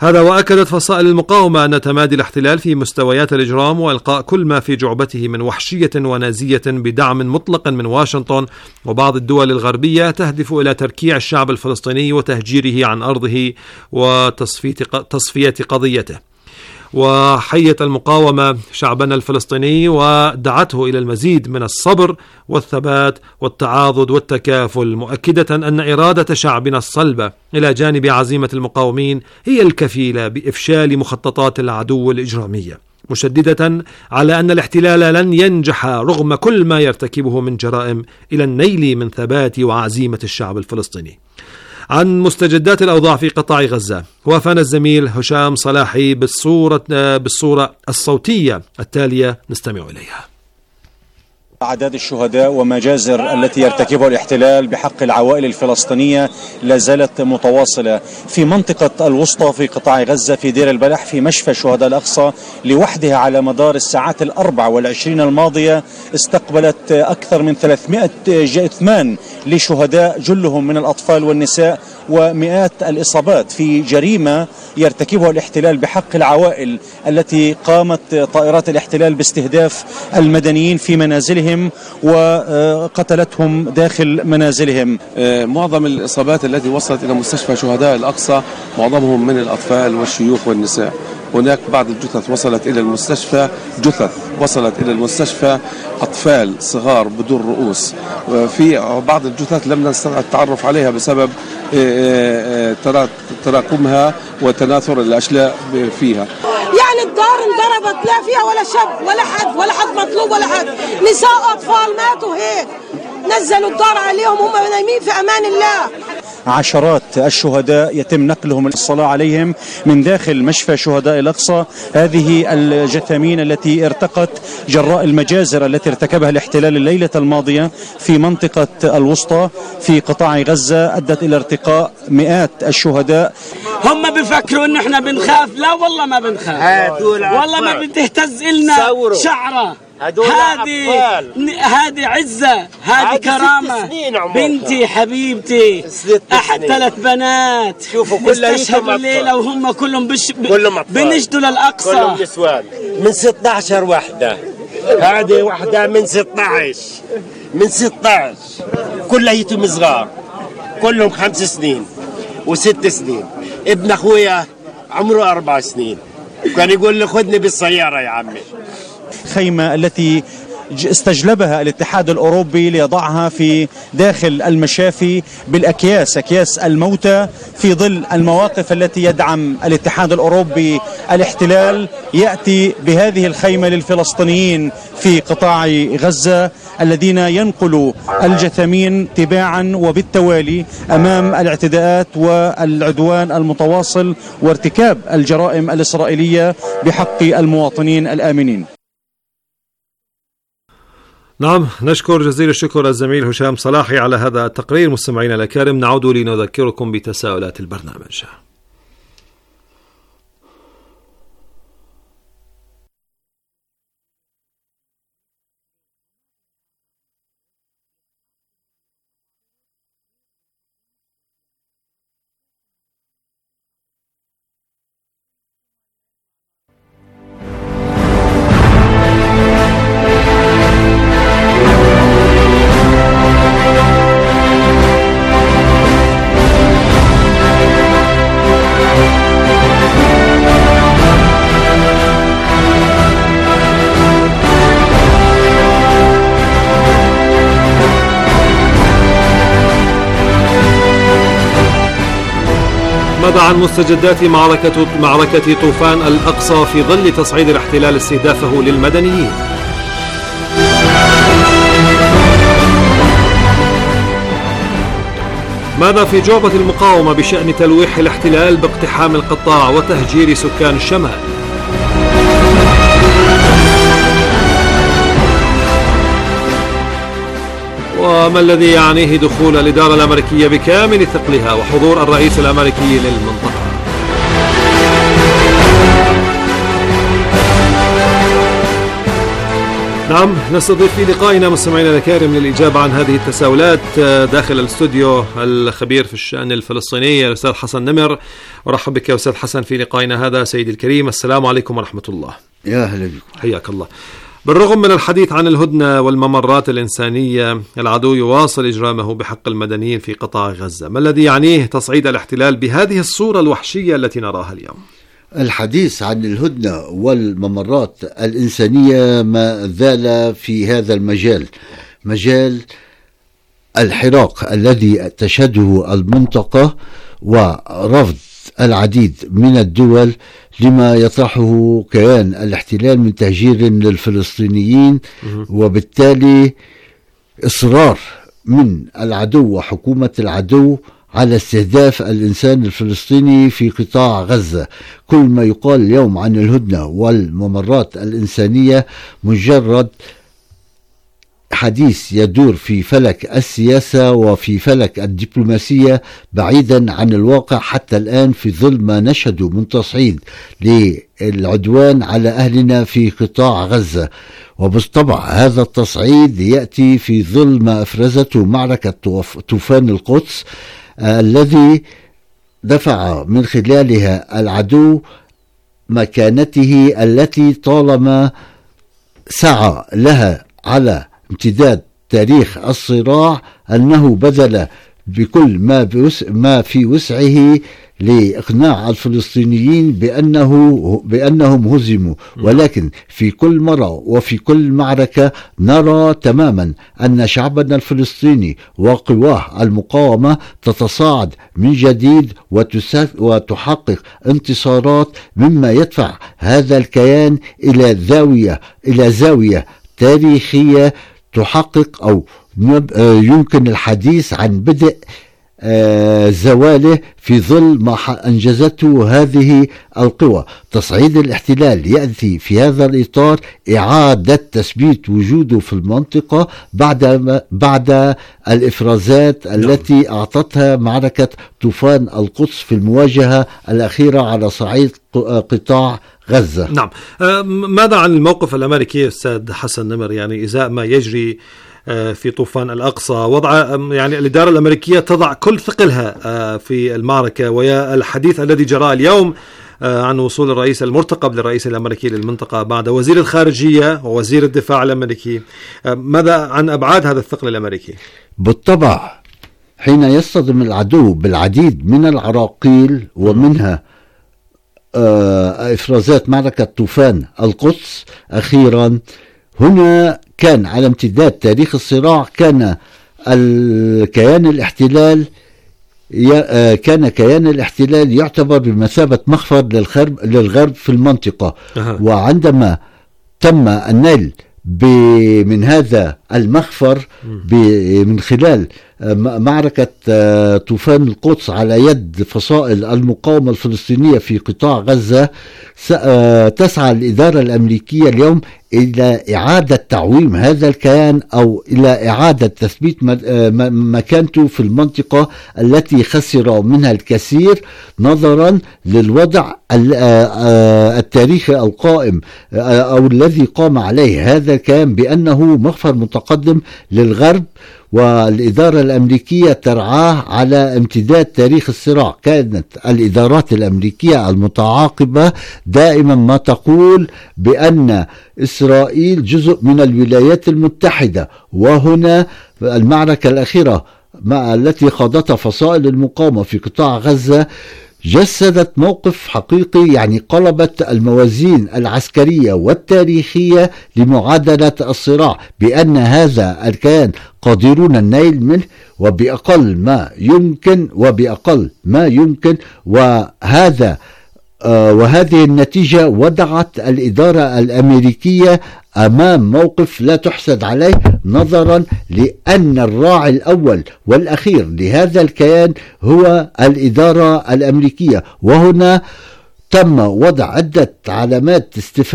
هذا وأكدت فصائل المقاومة أن تمادي الاحتلال في مستويات الإجرام وإلقاء كل ما في جعبته من وحشية ونازية بدعم مطلق من واشنطن وبعض الدول الغربية تهدف إلى تركيع الشعب الفلسطيني وتهجيره عن أرضه وتصفية قضيته. وحيت المقاومة شعبنا الفلسطيني ودعته إلى المزيد من الصبر والثبات والتعاضد والتكافل، مؤكدة أن إرادة شعبنا الصلبة إلى جانب عزيمة المقاومين هي الكفيلة بإفشال مخططات العدو الإجرامية، مشددة على أن الاحتلال لن ينجح رغم كل ما يرتكبه من جرائم إلى النيل من ثبات وعزيمة الشعب الفلسطيني. عن مستجدات الأوضاع في قطاع غزة وافانا الزميل هشام صلاحي بالصورة, بالصورة الصوتية التالية، نستمع إليها. أعداد الشهداء ومجازر التي يرتكبها الاحتلال بحق العوائل الفلسطينية لا زالت متواصلة في منطقة الوسطى في قطاع غزة، في دير البلح، في مشفى شهداء الأقصى لوحدها على مدار الساعات الأربع والعشرين الماضية استقبلت أكثر من ثلاثمائة جثمان لشهداء جلهم من الأطفال والنساء، ومئات الإصابات في جريمة يرتكبها الاحتلال بحق العوائل التي قامت طائرات الاحتلال باستهداف المدنيين في منازلهم وقتلتهم داخل منازلهم. معظم الإصابات التي وصلت إلى مستشفى شهداء الأقصى معظمهم من الأطفال والشيوخ والنساء. هناك بعض الجثث وصلت إلى المستشفى، جثث وصلت إلى المستشفى أطفال صغار بدون رؤوس. في بعض الجثث لم نستطع التعرف عليها بسبب تراكمها وتناثر الأشلاء فيها. يعني الدار انضربت، لا فيها ولا شاب ولا حد ولا حد مطلوب ولا حد، نساء أطفال ماتوا هيك، نزلوا الدار عليهم هم نايمين في أمان الله. عشرات الشهداء يتم نقلهم للصلاة عليهم من داخل مشفى شهداء الأقصى. هذه الجثامين التي ارتقت جراء المجازر التي ارتكبها الاحتلال الليلة الماضية في منطقة الوسطى في قطاع غزة أدت إلى ارتقاء مئات الشهداء. هم بيفكروا إن احنا بنخاف، لا والله ما بنخاف، والله ما بتهتز إلنا شعرة. هذه هذه عزة، هذه كرامة، بنتي حبيبتي أحد ثلاث بنات استشهدوا الليلة وهم كلهم بش بنجدوا للأقصى. كلهم نسوان من ستة عشر وحدة، هذه وحدة من ستة عشر من ستة عشر كلها يتم صغار، كلهم خمس سنين وست سنين. ابن أخويا عمره أربع سنين كان يقول لي خذني بالسيارة يا عمي. خيمة التي استجلبها الاتحاد الأوروبي ليضعها في داخل المشافي بالأكياس، أكياس الموتى، في ظل المواقف التي يدعم الاتحاد الأوروبي الاحتلال، يأتي بهذه الخيمة للفلسطينيين في قطاع غزة الذين ينقلوا الجثامين تباعا وبالتوالي أمام الاعتداءات والعدوان المتواصل وارتكاب الجرائم الإسرائيلية بحق المواطنين الآمنين. نعم، نشكر جزيل الشكر الزميل هشام صلاحي على هذا التقرير. مستمعينا الأكارم، نعود لنذكركم بتساؤلات البرنامج. ماذا عن مستجدات معركة معركة طوفان الأقصى في ظل تصعيد الاحتلال استهدافه للمدنيين؟ ماذا في جعبة المقاومة بشأن تلويح الاحتلال باقتحام القطاع وتهجير سكان الشمال؟ وما الذي يعنيه دخول الإدارة الأمريكية بكامل ثقلها وحضور الرئيس الأمريكي للمنطقة؟ نعم، نستضيف في لقائنا مستمعينا الكرام للإجابة عن هذه التساؤلات داخل الاستوديو الخبير في الشأن الفلسطيني الأستاذ حسن نمر. أرحب بك يا أستاذ حسن في لقائنا هذا. سيدي الكريم، السلام عليكم ورحمة الله. يا أهلا بكم. حياك الله. بالرغم من الحديث عن الهدنة والممرات الإنسانية، العدو يواصل إجرامه بحق المدنيين في قطاع غزة. ما الذي يعنيه تصعيد الاحتلال بهذه الصورة الوحشية التي نراها اليوم؟ الحديث عن الهدنة والممرات الإنسانية ما زال في هذا المجال، مجال الحراك الذي تشهده المنطقة ورفض العديد من الدول لما يطرحه كيان الاحتلال من تهجير للفلسطينيين، وبالتالي إصرار من العدو وحكومة العدو على استهداف الإنسان الفلسطيني في قطاع غزة. كل ما يقال اليوم عن الهدنة والممرات الإنسانية مجرد حديث يدور في فلك السياسة وفي فلك الدبلوماسية بعيدا عن الواقع حتى الآن، في ظل ما نشهد من تصعيد للعدوان على أهلنا في قطاع غزة. وبالطبع هذا التصعيد يأتي في ظل ما أفرزته معركة طوفان القدس آه الذي دفع من خلالها العدو مكانته التي طالما سعى لها على امتداد تاريخ الصراع، أنه بذل بكل ما, ما في وسعه لإقناع الفلسطينيين بأنه بأنهم هزموا. ولكن في كل مرة وفي كل معركة نرى تماما أن شعبنا الفلسطيني وقواه المقاومة تتصاعد من جديد وتحقق انتصارات، مما يدفع هذا الكيان إلى زاوية إلى زاوية تاريخية تحقق أو يمكن الحديث عن بدء زواله في ظل ما أنجزته هذه القوى. تصعيد الاحتلال يأتي في هذا الإطار إعادة تثبيت وجوده في المنطقة بعد بعد الإفرازات التي أعطتها معركة طوفان القدس في المواجهة الأخيرة على صعيد قطاع غزة. نعم، ماذا عن الموقف الأمريكي أستاذ حسن نمر؟ يعني إزاء ما يجري في طوفان الأقصى، وضع يعني الإدارة الأمريكية تضع كل ثقلها في المعركة، ويا الحديث الذي جرى اليوم عن وصول الرئيس المرتقب للرئيس الأمريكي للمنطقة بعد وزير الخارجية ووزير الدفاع الأمريكي. ماذا عن أبعاد هذا الثقل الأمريكي؟ بالطبع حين يصطدم العدو بالعديد من العراقيل ومنها إفرازات معركة طوفان القدس أخيرا، هنا كان على امتداد تاريخ الصراع كان الكيان الاحتلال كان كيان الاحتلال يعتبر بمثابة مخفر للغرب للغرب في المنطقة. أه. وعندما تم النيل من هذا المخفر من خلال معركة طوفان القدس على يد فصائل المقاومة الفلسطينية في قطاع غزة، تسعى الإدارة الأمريكية اليوم إلى إعادة تعويم هذا الكيان أو إلى إعادة تثبيت مكانته في المنطقة التي خسر منها الكثير نظرا للوضع التاريخي القائم أو الذي قام عليه هذا الكيان بأنه مخفر متقدم للغرب. والإدارة الأمريكية ترعاه على امتداد تاريخ الصراع. كانت الإدارات الأمريكية المتعاقبة دائما ما تقول بأن إسرائيل جزء من الولايات المتحدة، وهنا المعركة الأخيرة مع التي خاضتها فصائل المقاومة في قطاع غزة جسدت موقف حقيقي، يعني قلبت الموازين العسكرية والتاريخية لمعادلة الصراع، بأن هذا الكيان قادرون النيل منه وبأقل ما يمكن وبأقل ما يمكن وهذا آه وهذه النتيجة وضعت الإدارة الأمريكية أمام موقف لا تحسد عليه، نظرا لأن الراعي الأول والأخير لهذا الكيان هو الإدارة الأمريكية. وهنا تم وضع عدة علامات استفهام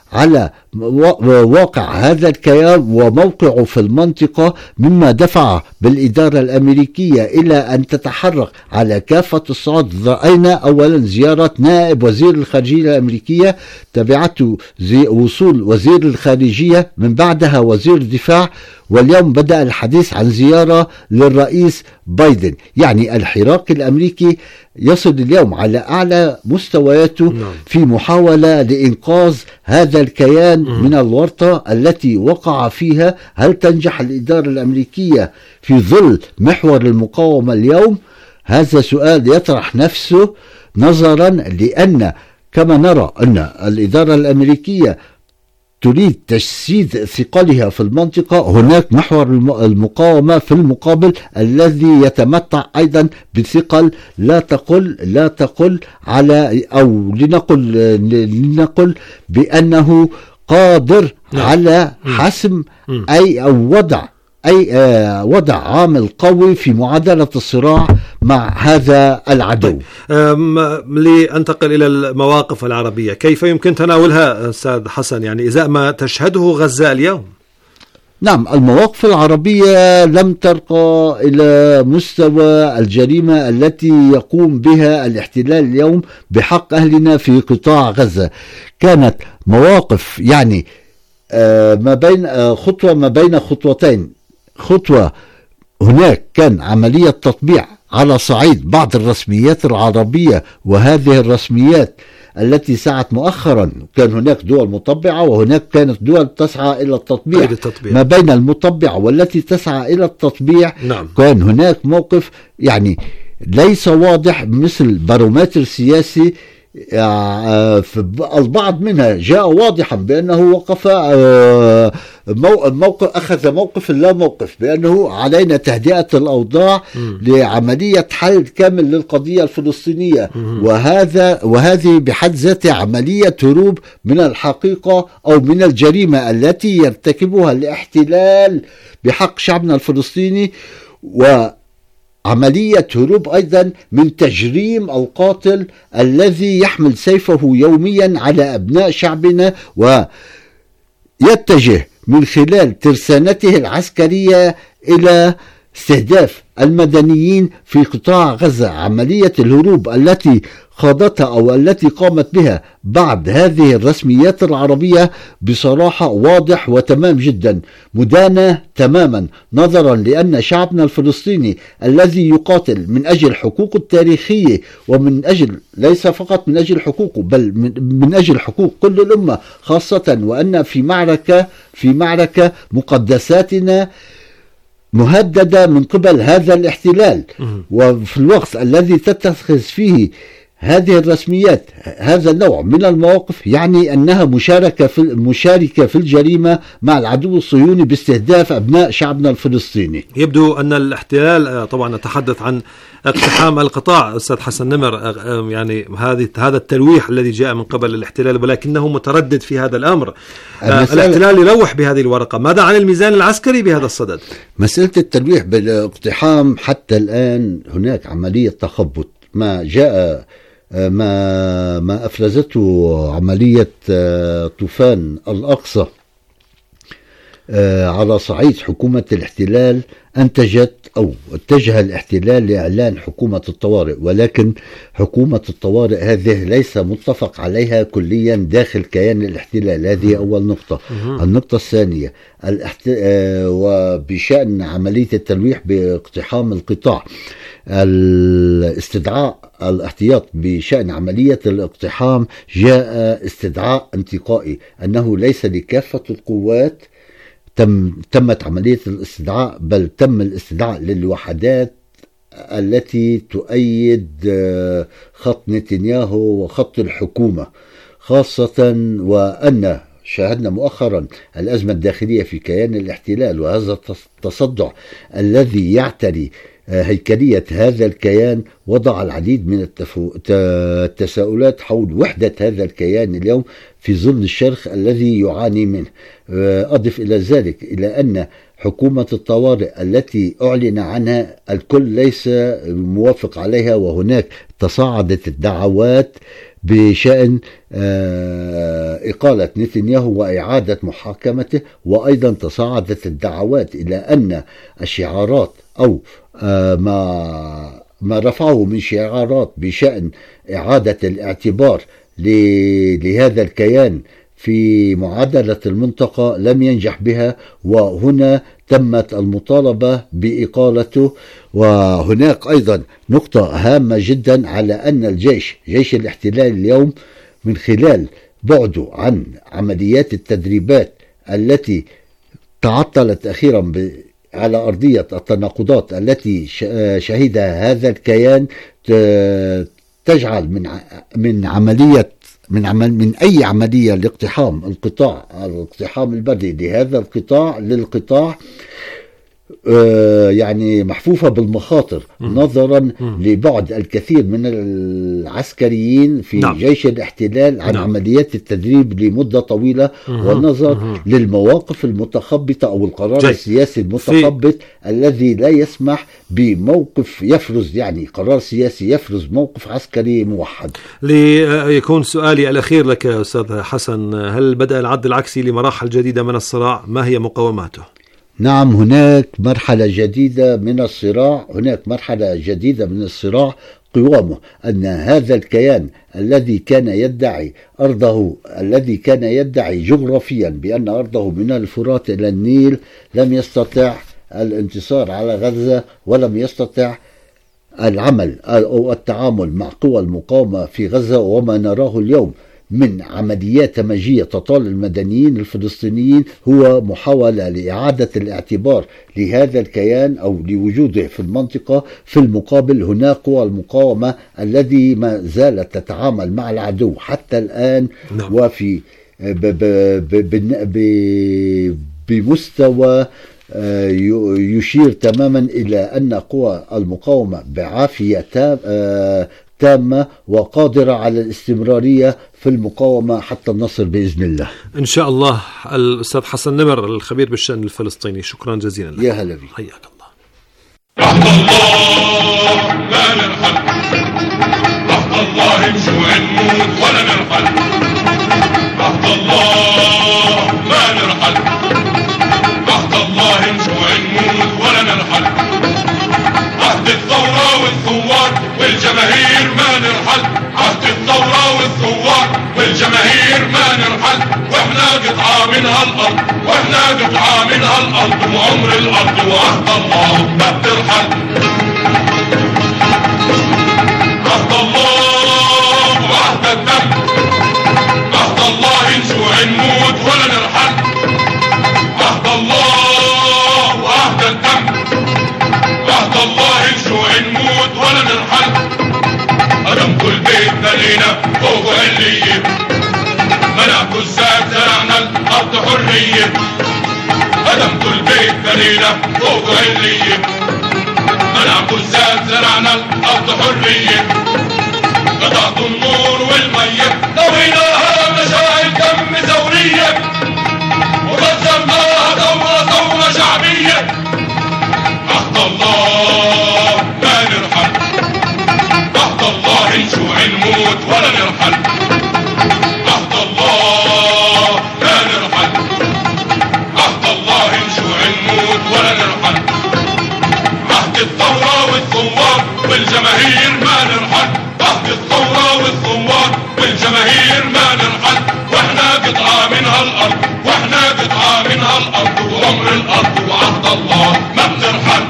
على واقع هذا الكيان وموقعه في المنطقة، مما دفع بالإدارة الأمريكية إلى أن تتحرك على كافة الصعود. رأينا أولا زيارة نائب وزير الخارجية الأمريكية، تبعته وصول وزير الخارجية، من بعدها وزير الدفاع، واليوم بدأ الحديث عن زيارة للرئيس بايدن. يعني الحراك الأمريكي يصل اليوم على أعلى مستوياته في محاولة لإنقاذ هذا الكيان من الورطة التي وقع فيها. هل تنجح الإدارة الأمريكية في ظل محور المقاومة اليوم؟ هذا سؤال يطرح نفسه، نظرا لأن كما نرى أن الإدارة الأمريكية تريد تجسيد ثقلها في المنطقة. هناك محور المقاومة في المقابل الذي يتمتع أيضا بثقل لا تقل لا تقل على أو لنقل لنقل بأنه قادر على حسم أي أو وضع أي آه وضع عامل قوي في معادلة الصراع مع هذا العدو. لأنتقل إلى المواقف العربية، كيف يمكن تناولها أستاذ حسن يعني إزاء ما تشهده غزة اليوم؟ نعم، المواقف العربية لم ترقى إلى مستوى الجريمة التي يقوم بها الاحتلال اليوم بحق أهلنا في قطاع غزة. كانت مواقف يعني آه ما بين آه خطوة ما بين خطوتين. خطوة هناك كان عملية تطبيع على صعيد بعض الرسميات العربية، وهذه الرسميات التي سعت مؤخرا كان هناك دول مطبعة وهناك كانت دول تسعى إلى التطبيع. التطبيع ما بين المطبعة والتي تسعى إلى التطبيع نعم. كان هناك موقف يعني ليس واضح مثل بارومتر سياسي. في البعض منها جاء واضحا بأنه وقف موقف أخذ موقف لا موقف بأنه علينا تهدئة الأوضاع م. لعملية حل كامل للقضية الفلسطينية، وهذا وهذه بحد ذاتها عملية هروب من الحقيقة أو من الجريمة التي يرتكبها الاحتلال بحق شعبنا الفلسطيني، و عملية هروب أيضا من تجريم القاتل الذي يحمل سيفه يوميا على أبناء شعبنا ويتجه من خلال ترسانته العسكرية إلى استهداف المدنيين في قطاع غزة. عملية الهروب التي خاضتها أو التي قامت بها بعد هذه الرسميات العربية بصراحة واضح وتمام جدا، مدانة تماما، نظرا لأن شعبنا الفلسطيني الذي يقاتل من أجل حقوقه التاريخية ومن أجل ليس فقط من أجل حقوقه بل من أجل حقوق كل الأمة، خاصة وأن في معركة في معركة مقدساتنا مهددة من قبل هذا الاحتلال. وفي الوقت الذي تتخذ فيه هذه الرسميات هذا النوع من المواقف يعني أنها مشاركة في مشاركة في الجريمة مع العدو الصهيوني باستهداف أبناء شعبنا الفلسطيني. يبدو أن الاحتلال طبعا نتحدث عن اقتحام القطاع أستاذ حسن نمر، يعني هذه هذا التلويح الذي جاء من قبل الاحتلال ولكنه متردد في هذا الأمر. الاحتلال يلوح بهذه الورقة، ماذا عن الميزان العسكري بهذا الصدد؟ مسألة التلويح بالاقتحام حتى الآن هناك عملية تخبط. ما جاء ما ما أفرزته عملية طوفان الأقصى على صعيد حكومة الاحتلال أنتجت أو اتجه الاحتلال لإعلان حكومة الطوارئ، ولكن حكومة الطوارئ هذه ليس متفق عليها كليا داخل كيان الاحتلال. هذه أول نقطة. النقطة الثانية الاحت... وبشأن عملية التلويح باقتحام القطاع، الاستدعاء الاحتياط بشأن عملية الاقتحام جاء استدعاء انتقائي أنه ليس لكافة القوات تم تمت عملية الاستدعاء، بل تم الاستدعاء للوحدات التي تؤيد خط نتنياهو وخط الحكومة، خاصة وأن شاهدنا مؤخرا الأزمة الداخلية في كيان الاحتلال وهذا التصدع الذي يعتري هيكلية هذا الكيان وضع العديد من التفو... التساؤلات حول وحدة هذا الكيان اليوم في ظل الشرخ الذي يعاني منه. أضف إلى ذلك إلى أن حكومة الطوارئ التي أعلن عنها الكل ليس موافق عليها، وهناك تصاعدت الدعوات بشأن إقالة نتنياهو وإعادة محاكمته. وأيضا تصاعدت الدعوات إلى أن الشعارات أو ما ما رفعه من شعارات بشأن إعادة الاعتبار لهذا الكيان في معادلة المنطقة لم ينجح بها، وهنا تمت المطالبة بإقالته. وهناك أيضا نقطة هامة جدا على أن الجيش جيش الاحتلال اليوم من خلال بعده عن عمليات التدريبات التي تعطلت أخيرا على أرضية التناقضات التي شهدها هذا الكيان تجعل من من عملية من عمل من أي عملية لاقتحام القطاع الاقتحام البري لهذا القطاع للقطاع يعني محفوفة بالمخاطر نظرا لبعد الكثير من العسكريين في نعم. جيش الاحتلال عن نعم. عمليات التدريب لمدة طويلة والنظر للمواقف المتخبطة أو القرار جي. السياسي المتخبط الذي لا يسمح بموقف يفرز يعني قرار سياسي يفرز موقف عسكري موحد. ليكون سؤالي الأخير لك أستاذ حسن، هل بدأ العد العكسي لمراحل جديدة من الصراع؟ ما هي مقوماته؟ نعم، هناك مرحلة جديدة من الصراع هناك مرحلة جديدة من الصراع قوامه أن هذا الكيان الذي كان يدعي أرضه الذي كان يدعي جغرافيا بأن أرضه من الفرات إلى النيل لم يستطع الانتصار على غزة ولم يستطع العمل أو التعامل مع قوى المقاومة في غزة. وما نراه اليوم من عمليات همجية تطال المدنيين الفلسطينيين هو محاولة لإعادة الاعتبار لهذا الكيان أو لوجوده في المنطقة. في المقابل هناك قوى المقاومة الذي ما زالت تتعامل مع العدو حتى الآن نعم. وفي ب ب ب ب بمستوى يشير تماما إلى أن قوى المقاومة بعافية تامة وقادرة على الاستمرارية في المقاومة حتى النصر بإذن الله إن شاء الله. الأستاذ حسن نمر الخبير بالشأن الفلسطيني، شكرا جزيلا لك. يا هلا بك. حياك الله. رحمة الله لا نرحل، رحمة الله نجوع نموت ولا نرحل، رحمة الله لا نرحل، رحمة الله نجوع نموت ولا نرحل، عهد الثورة والثوار والجماهير ما نرحل، عهد الثورة والثوار والجماهير ما نرحل، واحنا قطعة من هالأرض واحنا قطعة من هالأرض وعمر الأرض وعهد الله ما بترحل، عهد الله وعهد الدم، عهد الله نجوع نموت ولا نرحل، عهد الله وعهد الدم، عهد الله نجوع نموت ولا نرحل، قدم كل بيت بنينا فوق علية، منع كزات زرعنا الأرض حرية، قدم كل بيت بنينا فوق علية، منع كزات زرعنا الأرض حرية، قطعت النور والمية طويناها مشاعل دم ثورية، وغزرناها ثورة ثورة شعبية، عهد الله ما نرحل، عهد الله نجوع نموت ولا نرحل، عهد الله لا نرحل، عهد الله نجوع نموت ولا نرحل، عهد الثورة والثوار والجماهير ما نرحل، عهد الثورة والثوار والجماهير ما نرحل، واحنا قطعة من هالأرض واحنا قطعة من هالأرض وعمر الأرض وعهد الله ما بترحل.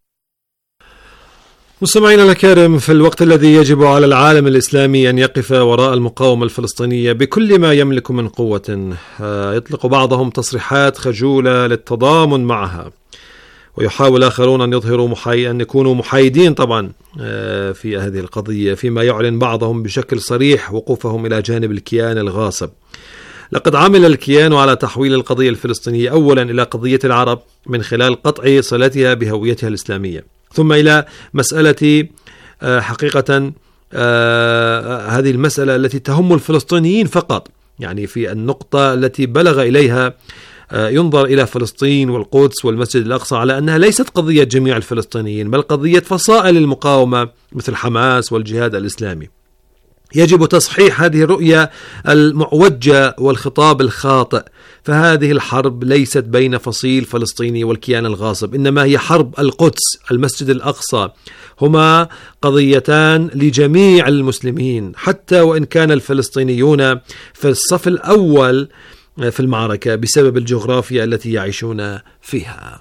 مستمعينا الكرام، في الوقت الذي يجب على العالم الإسلامي أن يقف وراء المقاومة الفلسطينية بكل ما يملك من قوة، يطلق بعضهم تصريحات خجولة للتضامن معها، ويحاول آخرون أن يظهروا محاي... أن يكونوا محايدين طبعا في هذه القضية، فيما يعلن بعضهم بشكل صريح وقوفهم إلى جانب الكيان الغاصب. لقد عمل الكيان على تحويل القضية الفلسطينية أولا إلى قضية العرب من خلال قطع صلتها بهويتها الإسلامية، ثم إلى مسألة حقيقة هذه المسألة التي تهم الفلسطينيين فقط، يعني في النقطة التي بلغ إليها ينظر إلى فلسطين والقدس والمسجد الأقصى على أنها ليست قضية جميع الفلسطينيين بل قضية فصائل المقاومة مثل حماس والجهاد الإسلامي. يجب تصحيح هذه الرؤية المعوجة والخطاب الخاطئ. فهذه الحرب ليست بين فصيل فلسطيني والكيان الغاصب، إنما هي حرب القدس، المسجد الأقصى، هما قضيتان لجميع المسلمين، حتى وإن كان الفلسطينيون في الصف الأول في المعركة بسبب الجغرافيا التي يعيشون فيها.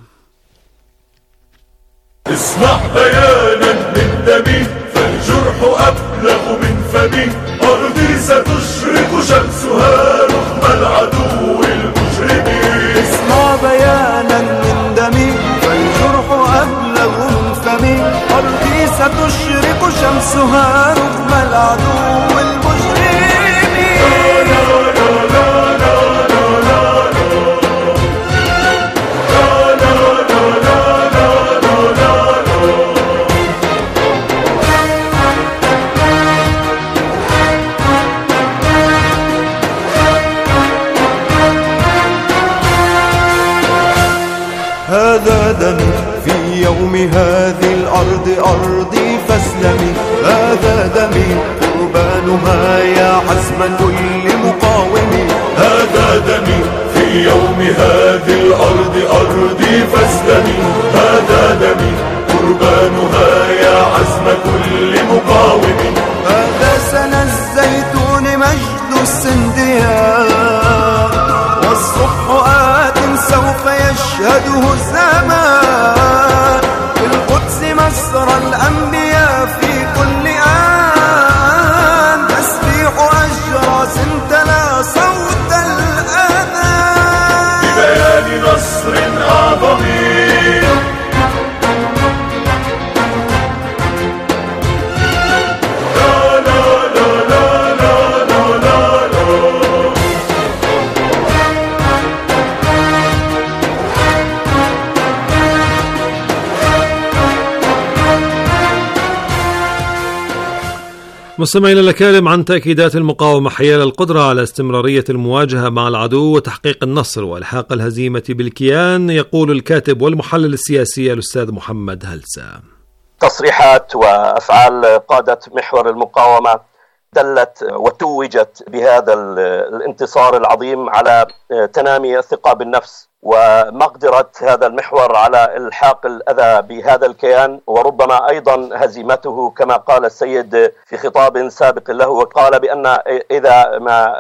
اسمع بيانا من دمي فالجرح أبلغ من فمي، أرضي ستشرق شمسها رغم العدو المجرم. اسمع بيانا من دمي فالجرح أبلغ من فمي، أرضي ستشرق شمسها رغم العدو المجرم. هذا دمي في يوم هذه الأرض أرضي فاسلمي، هذا دمي قربانها يا عزم كل مقاوم. هذا دمي في يوم هذه الأرض أرضي فاسلمي، هذا دمي قربانها يا عزم كل مقاوم. هذا سنى الزيتون مجد السنديان، والصبح آت سوف يشهده الزمان. في القدس مسرى الأنبياء في كل آن، تسبيح أجراس تلا صوت الأذان ببيان نصر أعظم. مستمعينا الأكارم، عن تأكيدات المقاومة حيال القدرة على استمرارية المواجهة مع العدو وتحقيق النصر والحاق الهزيمة بالكيان، يقول الكاتب والمحلل السياسي الأستاذ محمد هلسة. تصريحات وأفعال قادة محور المقاومة دلت وتوجت بهذا الانتصار العظيم على تنامي الثقة بالنفس ومقدرة هذا المحور على إلحاق الأذى بهذا الكيان، وربما أيضا هزيمته كما قال السيد في خطاب سابق له، وقال بأن إذا ما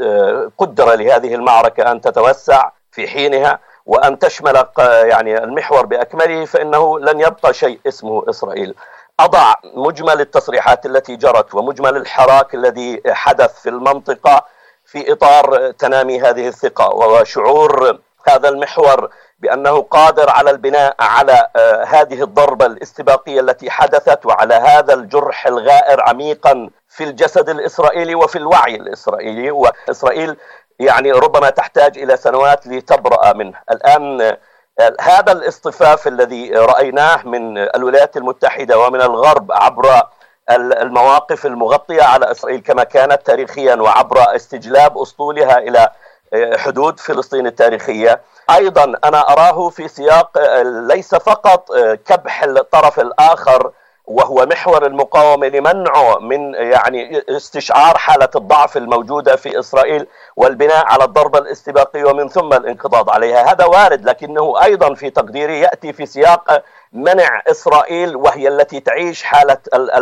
قدر لهذه المعركة أن تتوسع في حينها وأن تشمل يعني المحور بأكمله فإنه لن يبقى شيء اسمه إسرائيل. أضع مجمل التصريحات التي جرت ومجمل الحراك الذي حدث في المنطقة في إطار تنامي هذه الثقة وشعور هذا المحور بأنه قادر على البناء على هذه الضربة الاستباقية التي حدثت وعلى هذا الجرح الغائر عميقا في الجسد الإسرائيلي وفي الوعي الإسرائيلي. وإسرائيل يعني ربما تحتاج إلى سنوات لتبرأ منه. الآن هذا الاصطفاف الذي رأيناه من الولايات المتحدة ومن الغرب عبر المواقف المغطية على إسرائيل كما كانت تاريخيا وعبر استجلاب أسطولها إلى حدود فلسطين التاريخية، أيضا أنا أراه في سياق ليس فقط كبح الطرف الآخر وهو محور المقاومة لمنعه من يعني استشعار حالة الضعف الموجودة في إسرائيل والبناء على الضربة الاستباقية ومن ثم الانقضاض عليها. هذا وارد، لكنه أيضا في تقديري يأتي في سياق منع إسرائيل وهي التي تعيش حالة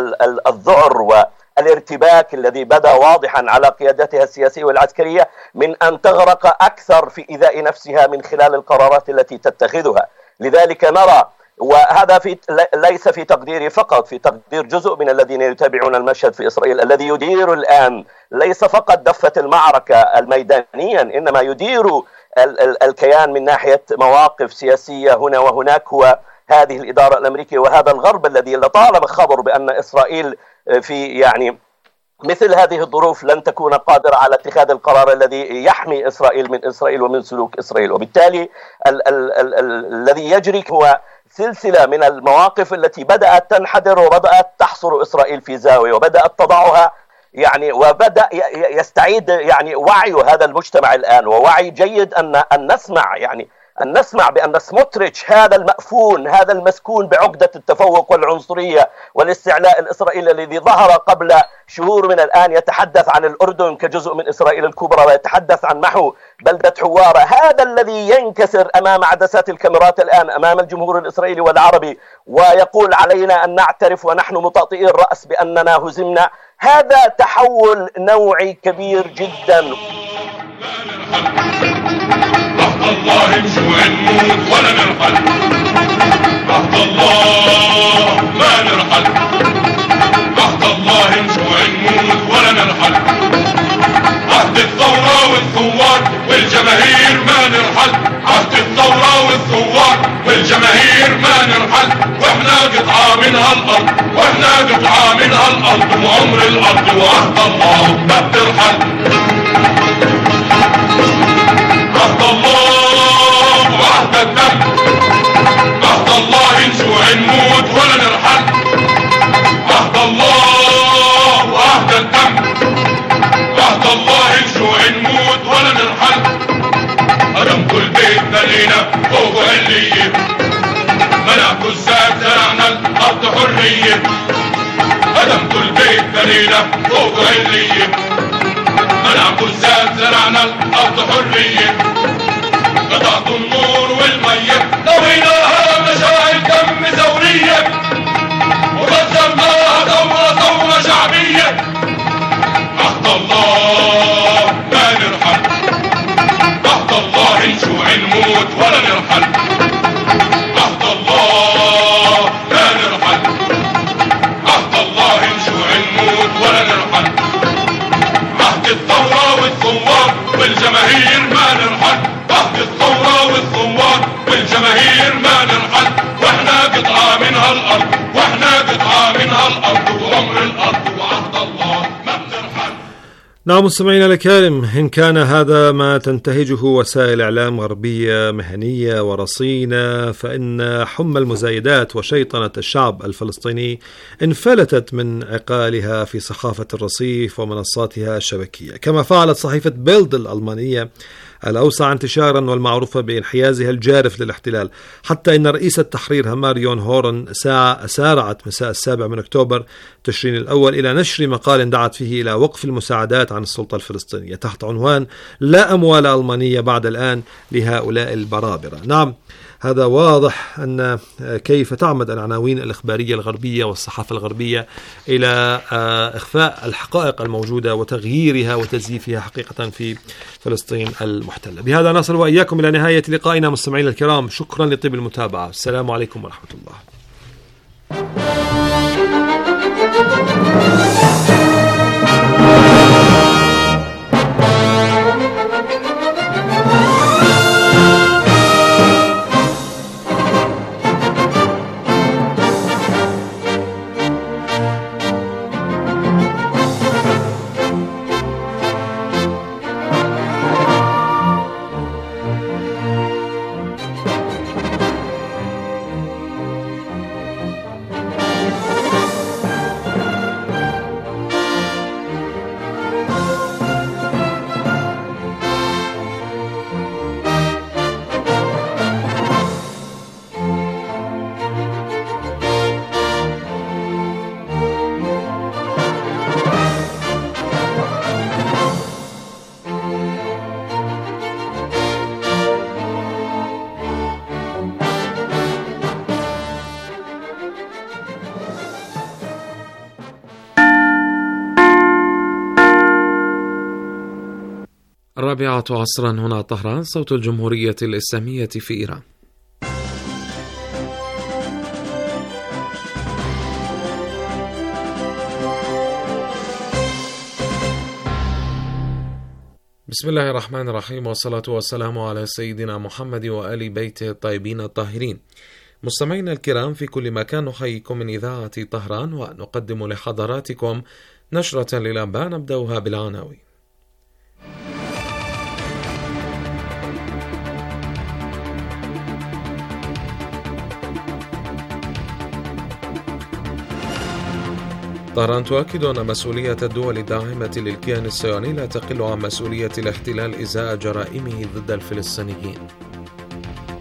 الذعر والارتباك الذي بدا واضحا على قيادتها السياسية والعسكرية من أن تغرق أكثر في إيذاء نفسها من خلال القرارات التي تتخذها. لذلك نرى، وهذا في ليس في تقديري فقط، في تقدير جزء من الذين يتابعون المشهد في إسرائيل الذي يدير الآن ليس فقط دفة المعركة الميدانيا، إنما يدير ال ال الكيان من ناحية مواقف سياسية هنا وهناك، هو هذه الإدارة الأمريكية وهذا الغرب الذي لطالما خبر بأن إسرائيل في يعني مثل هذه الظروف لن تكون قادرة على اتخاذ القرار الذي يحمي إسرائيل من إسرائيل ومن سلوك إسرائيل. وبالتالي ال ال ال ال الذي يجري هو سلسلة من المواقف التي بدأت تنحدر وبدأت تحصر إسرائيل في زاوية وبدأت تضعها يعني وبدأ يستعيد يعني وعي هذا المجتمع الآن، ووعي جيد أن أن نسمع يعني أن نسمع بأن سموتريتش هذا المأفون، هذا المسكون بعقدة التفوق والعنصرية والاستعلاء الإسرائيلي الذي ظهر قبل شهور من الآن يتحدث عن الأردن كجزء من إسرائيل الكبرى ويتحدث عن محو بلدة حوارة، هذا الذي ينكسر أمام عدسات الكاميرات الآن أمام الجمهور الإسرائيلي والعربي ويقول علينا أن نعترف ونحن مطاطئي الرأس بأننا هزمنا، هذا تحول نوعي كبير جدا. الله نشوع نموت ولا نرحل، عهد الله ما نرحل، عهد الله نشوع نموت ولا نرحل، عهد الثورة والثوار والجماهير ما نرحل، عهد الثورة والثوار والجماهير ما نرحل، واحنا قطعة من هالأرض، واحنا قطعة من هالأرض وعمر الأرض وعهد الله ما بترحل، عهد الله وعهد الدم، عهد الله نشوع نموت ولا نرحل، عهد الله وعهد الدم، عهد الله نشوع نموت ولا نرحل، هدم كل بيت بنينا فوق علية، منع كل ساعة زرعنا الأرض حرية، هدم كل بيت بنينا فوق علية، منع كل ساعة زرعنا الأرض حرية، قطعت النور والمية طويناها مشاعل دم ثورية، وغزرناها ثورة ثورة شعبية، عهد الله ما نرحل، عهد الله نشوع نموت ولا نرحل، عهد الله ما نرحل، عهد الله نشوع نموت ولا نرحل، عهد الثورة والثوار والجماهير ما نرحل، عهد الثورة والثوار والجماهير ما نرحل، واحنا قطعة من هالأرض، واحنا قطعة من هالأرض وعمر الأرض وعهد الله ما بترحل. نعم مستمعينا الكرام، إن كان هذا ما تنتهجه وسائل إعلام غربية مهنية ورصينة، فإن حمى المزايدات وشيطنة الشعب الفلسطيني انفلتت من عقالها في صحافة الرصيف ومنصاتها الشبكية، كما فعلت صحيفة بيلد الألمانية الأوسع انتشارا والمعروفة بانحيازها الجارف للاحتلال، حتى إن رئيس التحرير ماريون هورن سارعت مساء السابع من أكتوبر تشرين الأول إلى نشر مقال دعت فيه إلى وقف المساعدات عن السلطة الفلسطينية تحت عنوان لا أموال ألمانية بعد الآن لهؤلاء البرابرة. نعم، هذا واضح أن كيف تعمد العناوين الإخبارية الغربية والصحافة الغربية إلى إخفاء الحقائق الموجودة وتغييرها وتزييفها حقيقة في فلسطين المحتلة. بهذا نصل وإياكم إلى نهاية لقائنا مستمعينا الكرام، شكرا لطيب المتابعة، السلام عليكم ورحمة الله. الرابعة عصرا هنا طهران، صوت الجمهورية الإسلامية في إيران. بسم الله الرحمن الرحيم، والصلاة والسلام على سيدنا محمد وآل بيته الطيبين الطاهرين. مستمعينا الكرام في كل مكان، نحييكم من إذاعة طهران ونقدم لحضراتكم نشرة للأنباء نبدأها بالعناوين. طهران تؤكد أن مسؤولية الدول الداعمة للكيان الصهيوني لا تقل عن مسؤولية الاحتلال إزاء جرائمه ضد الفلسطينيين.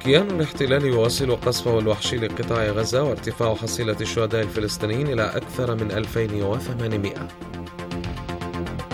كيان الاحتلال يواصل قصفه الوحشي لقطاع غزة وارتفاع حصيلة الشهداء الفلسطينيين إلى أكثر من ألفين وثمانمائة.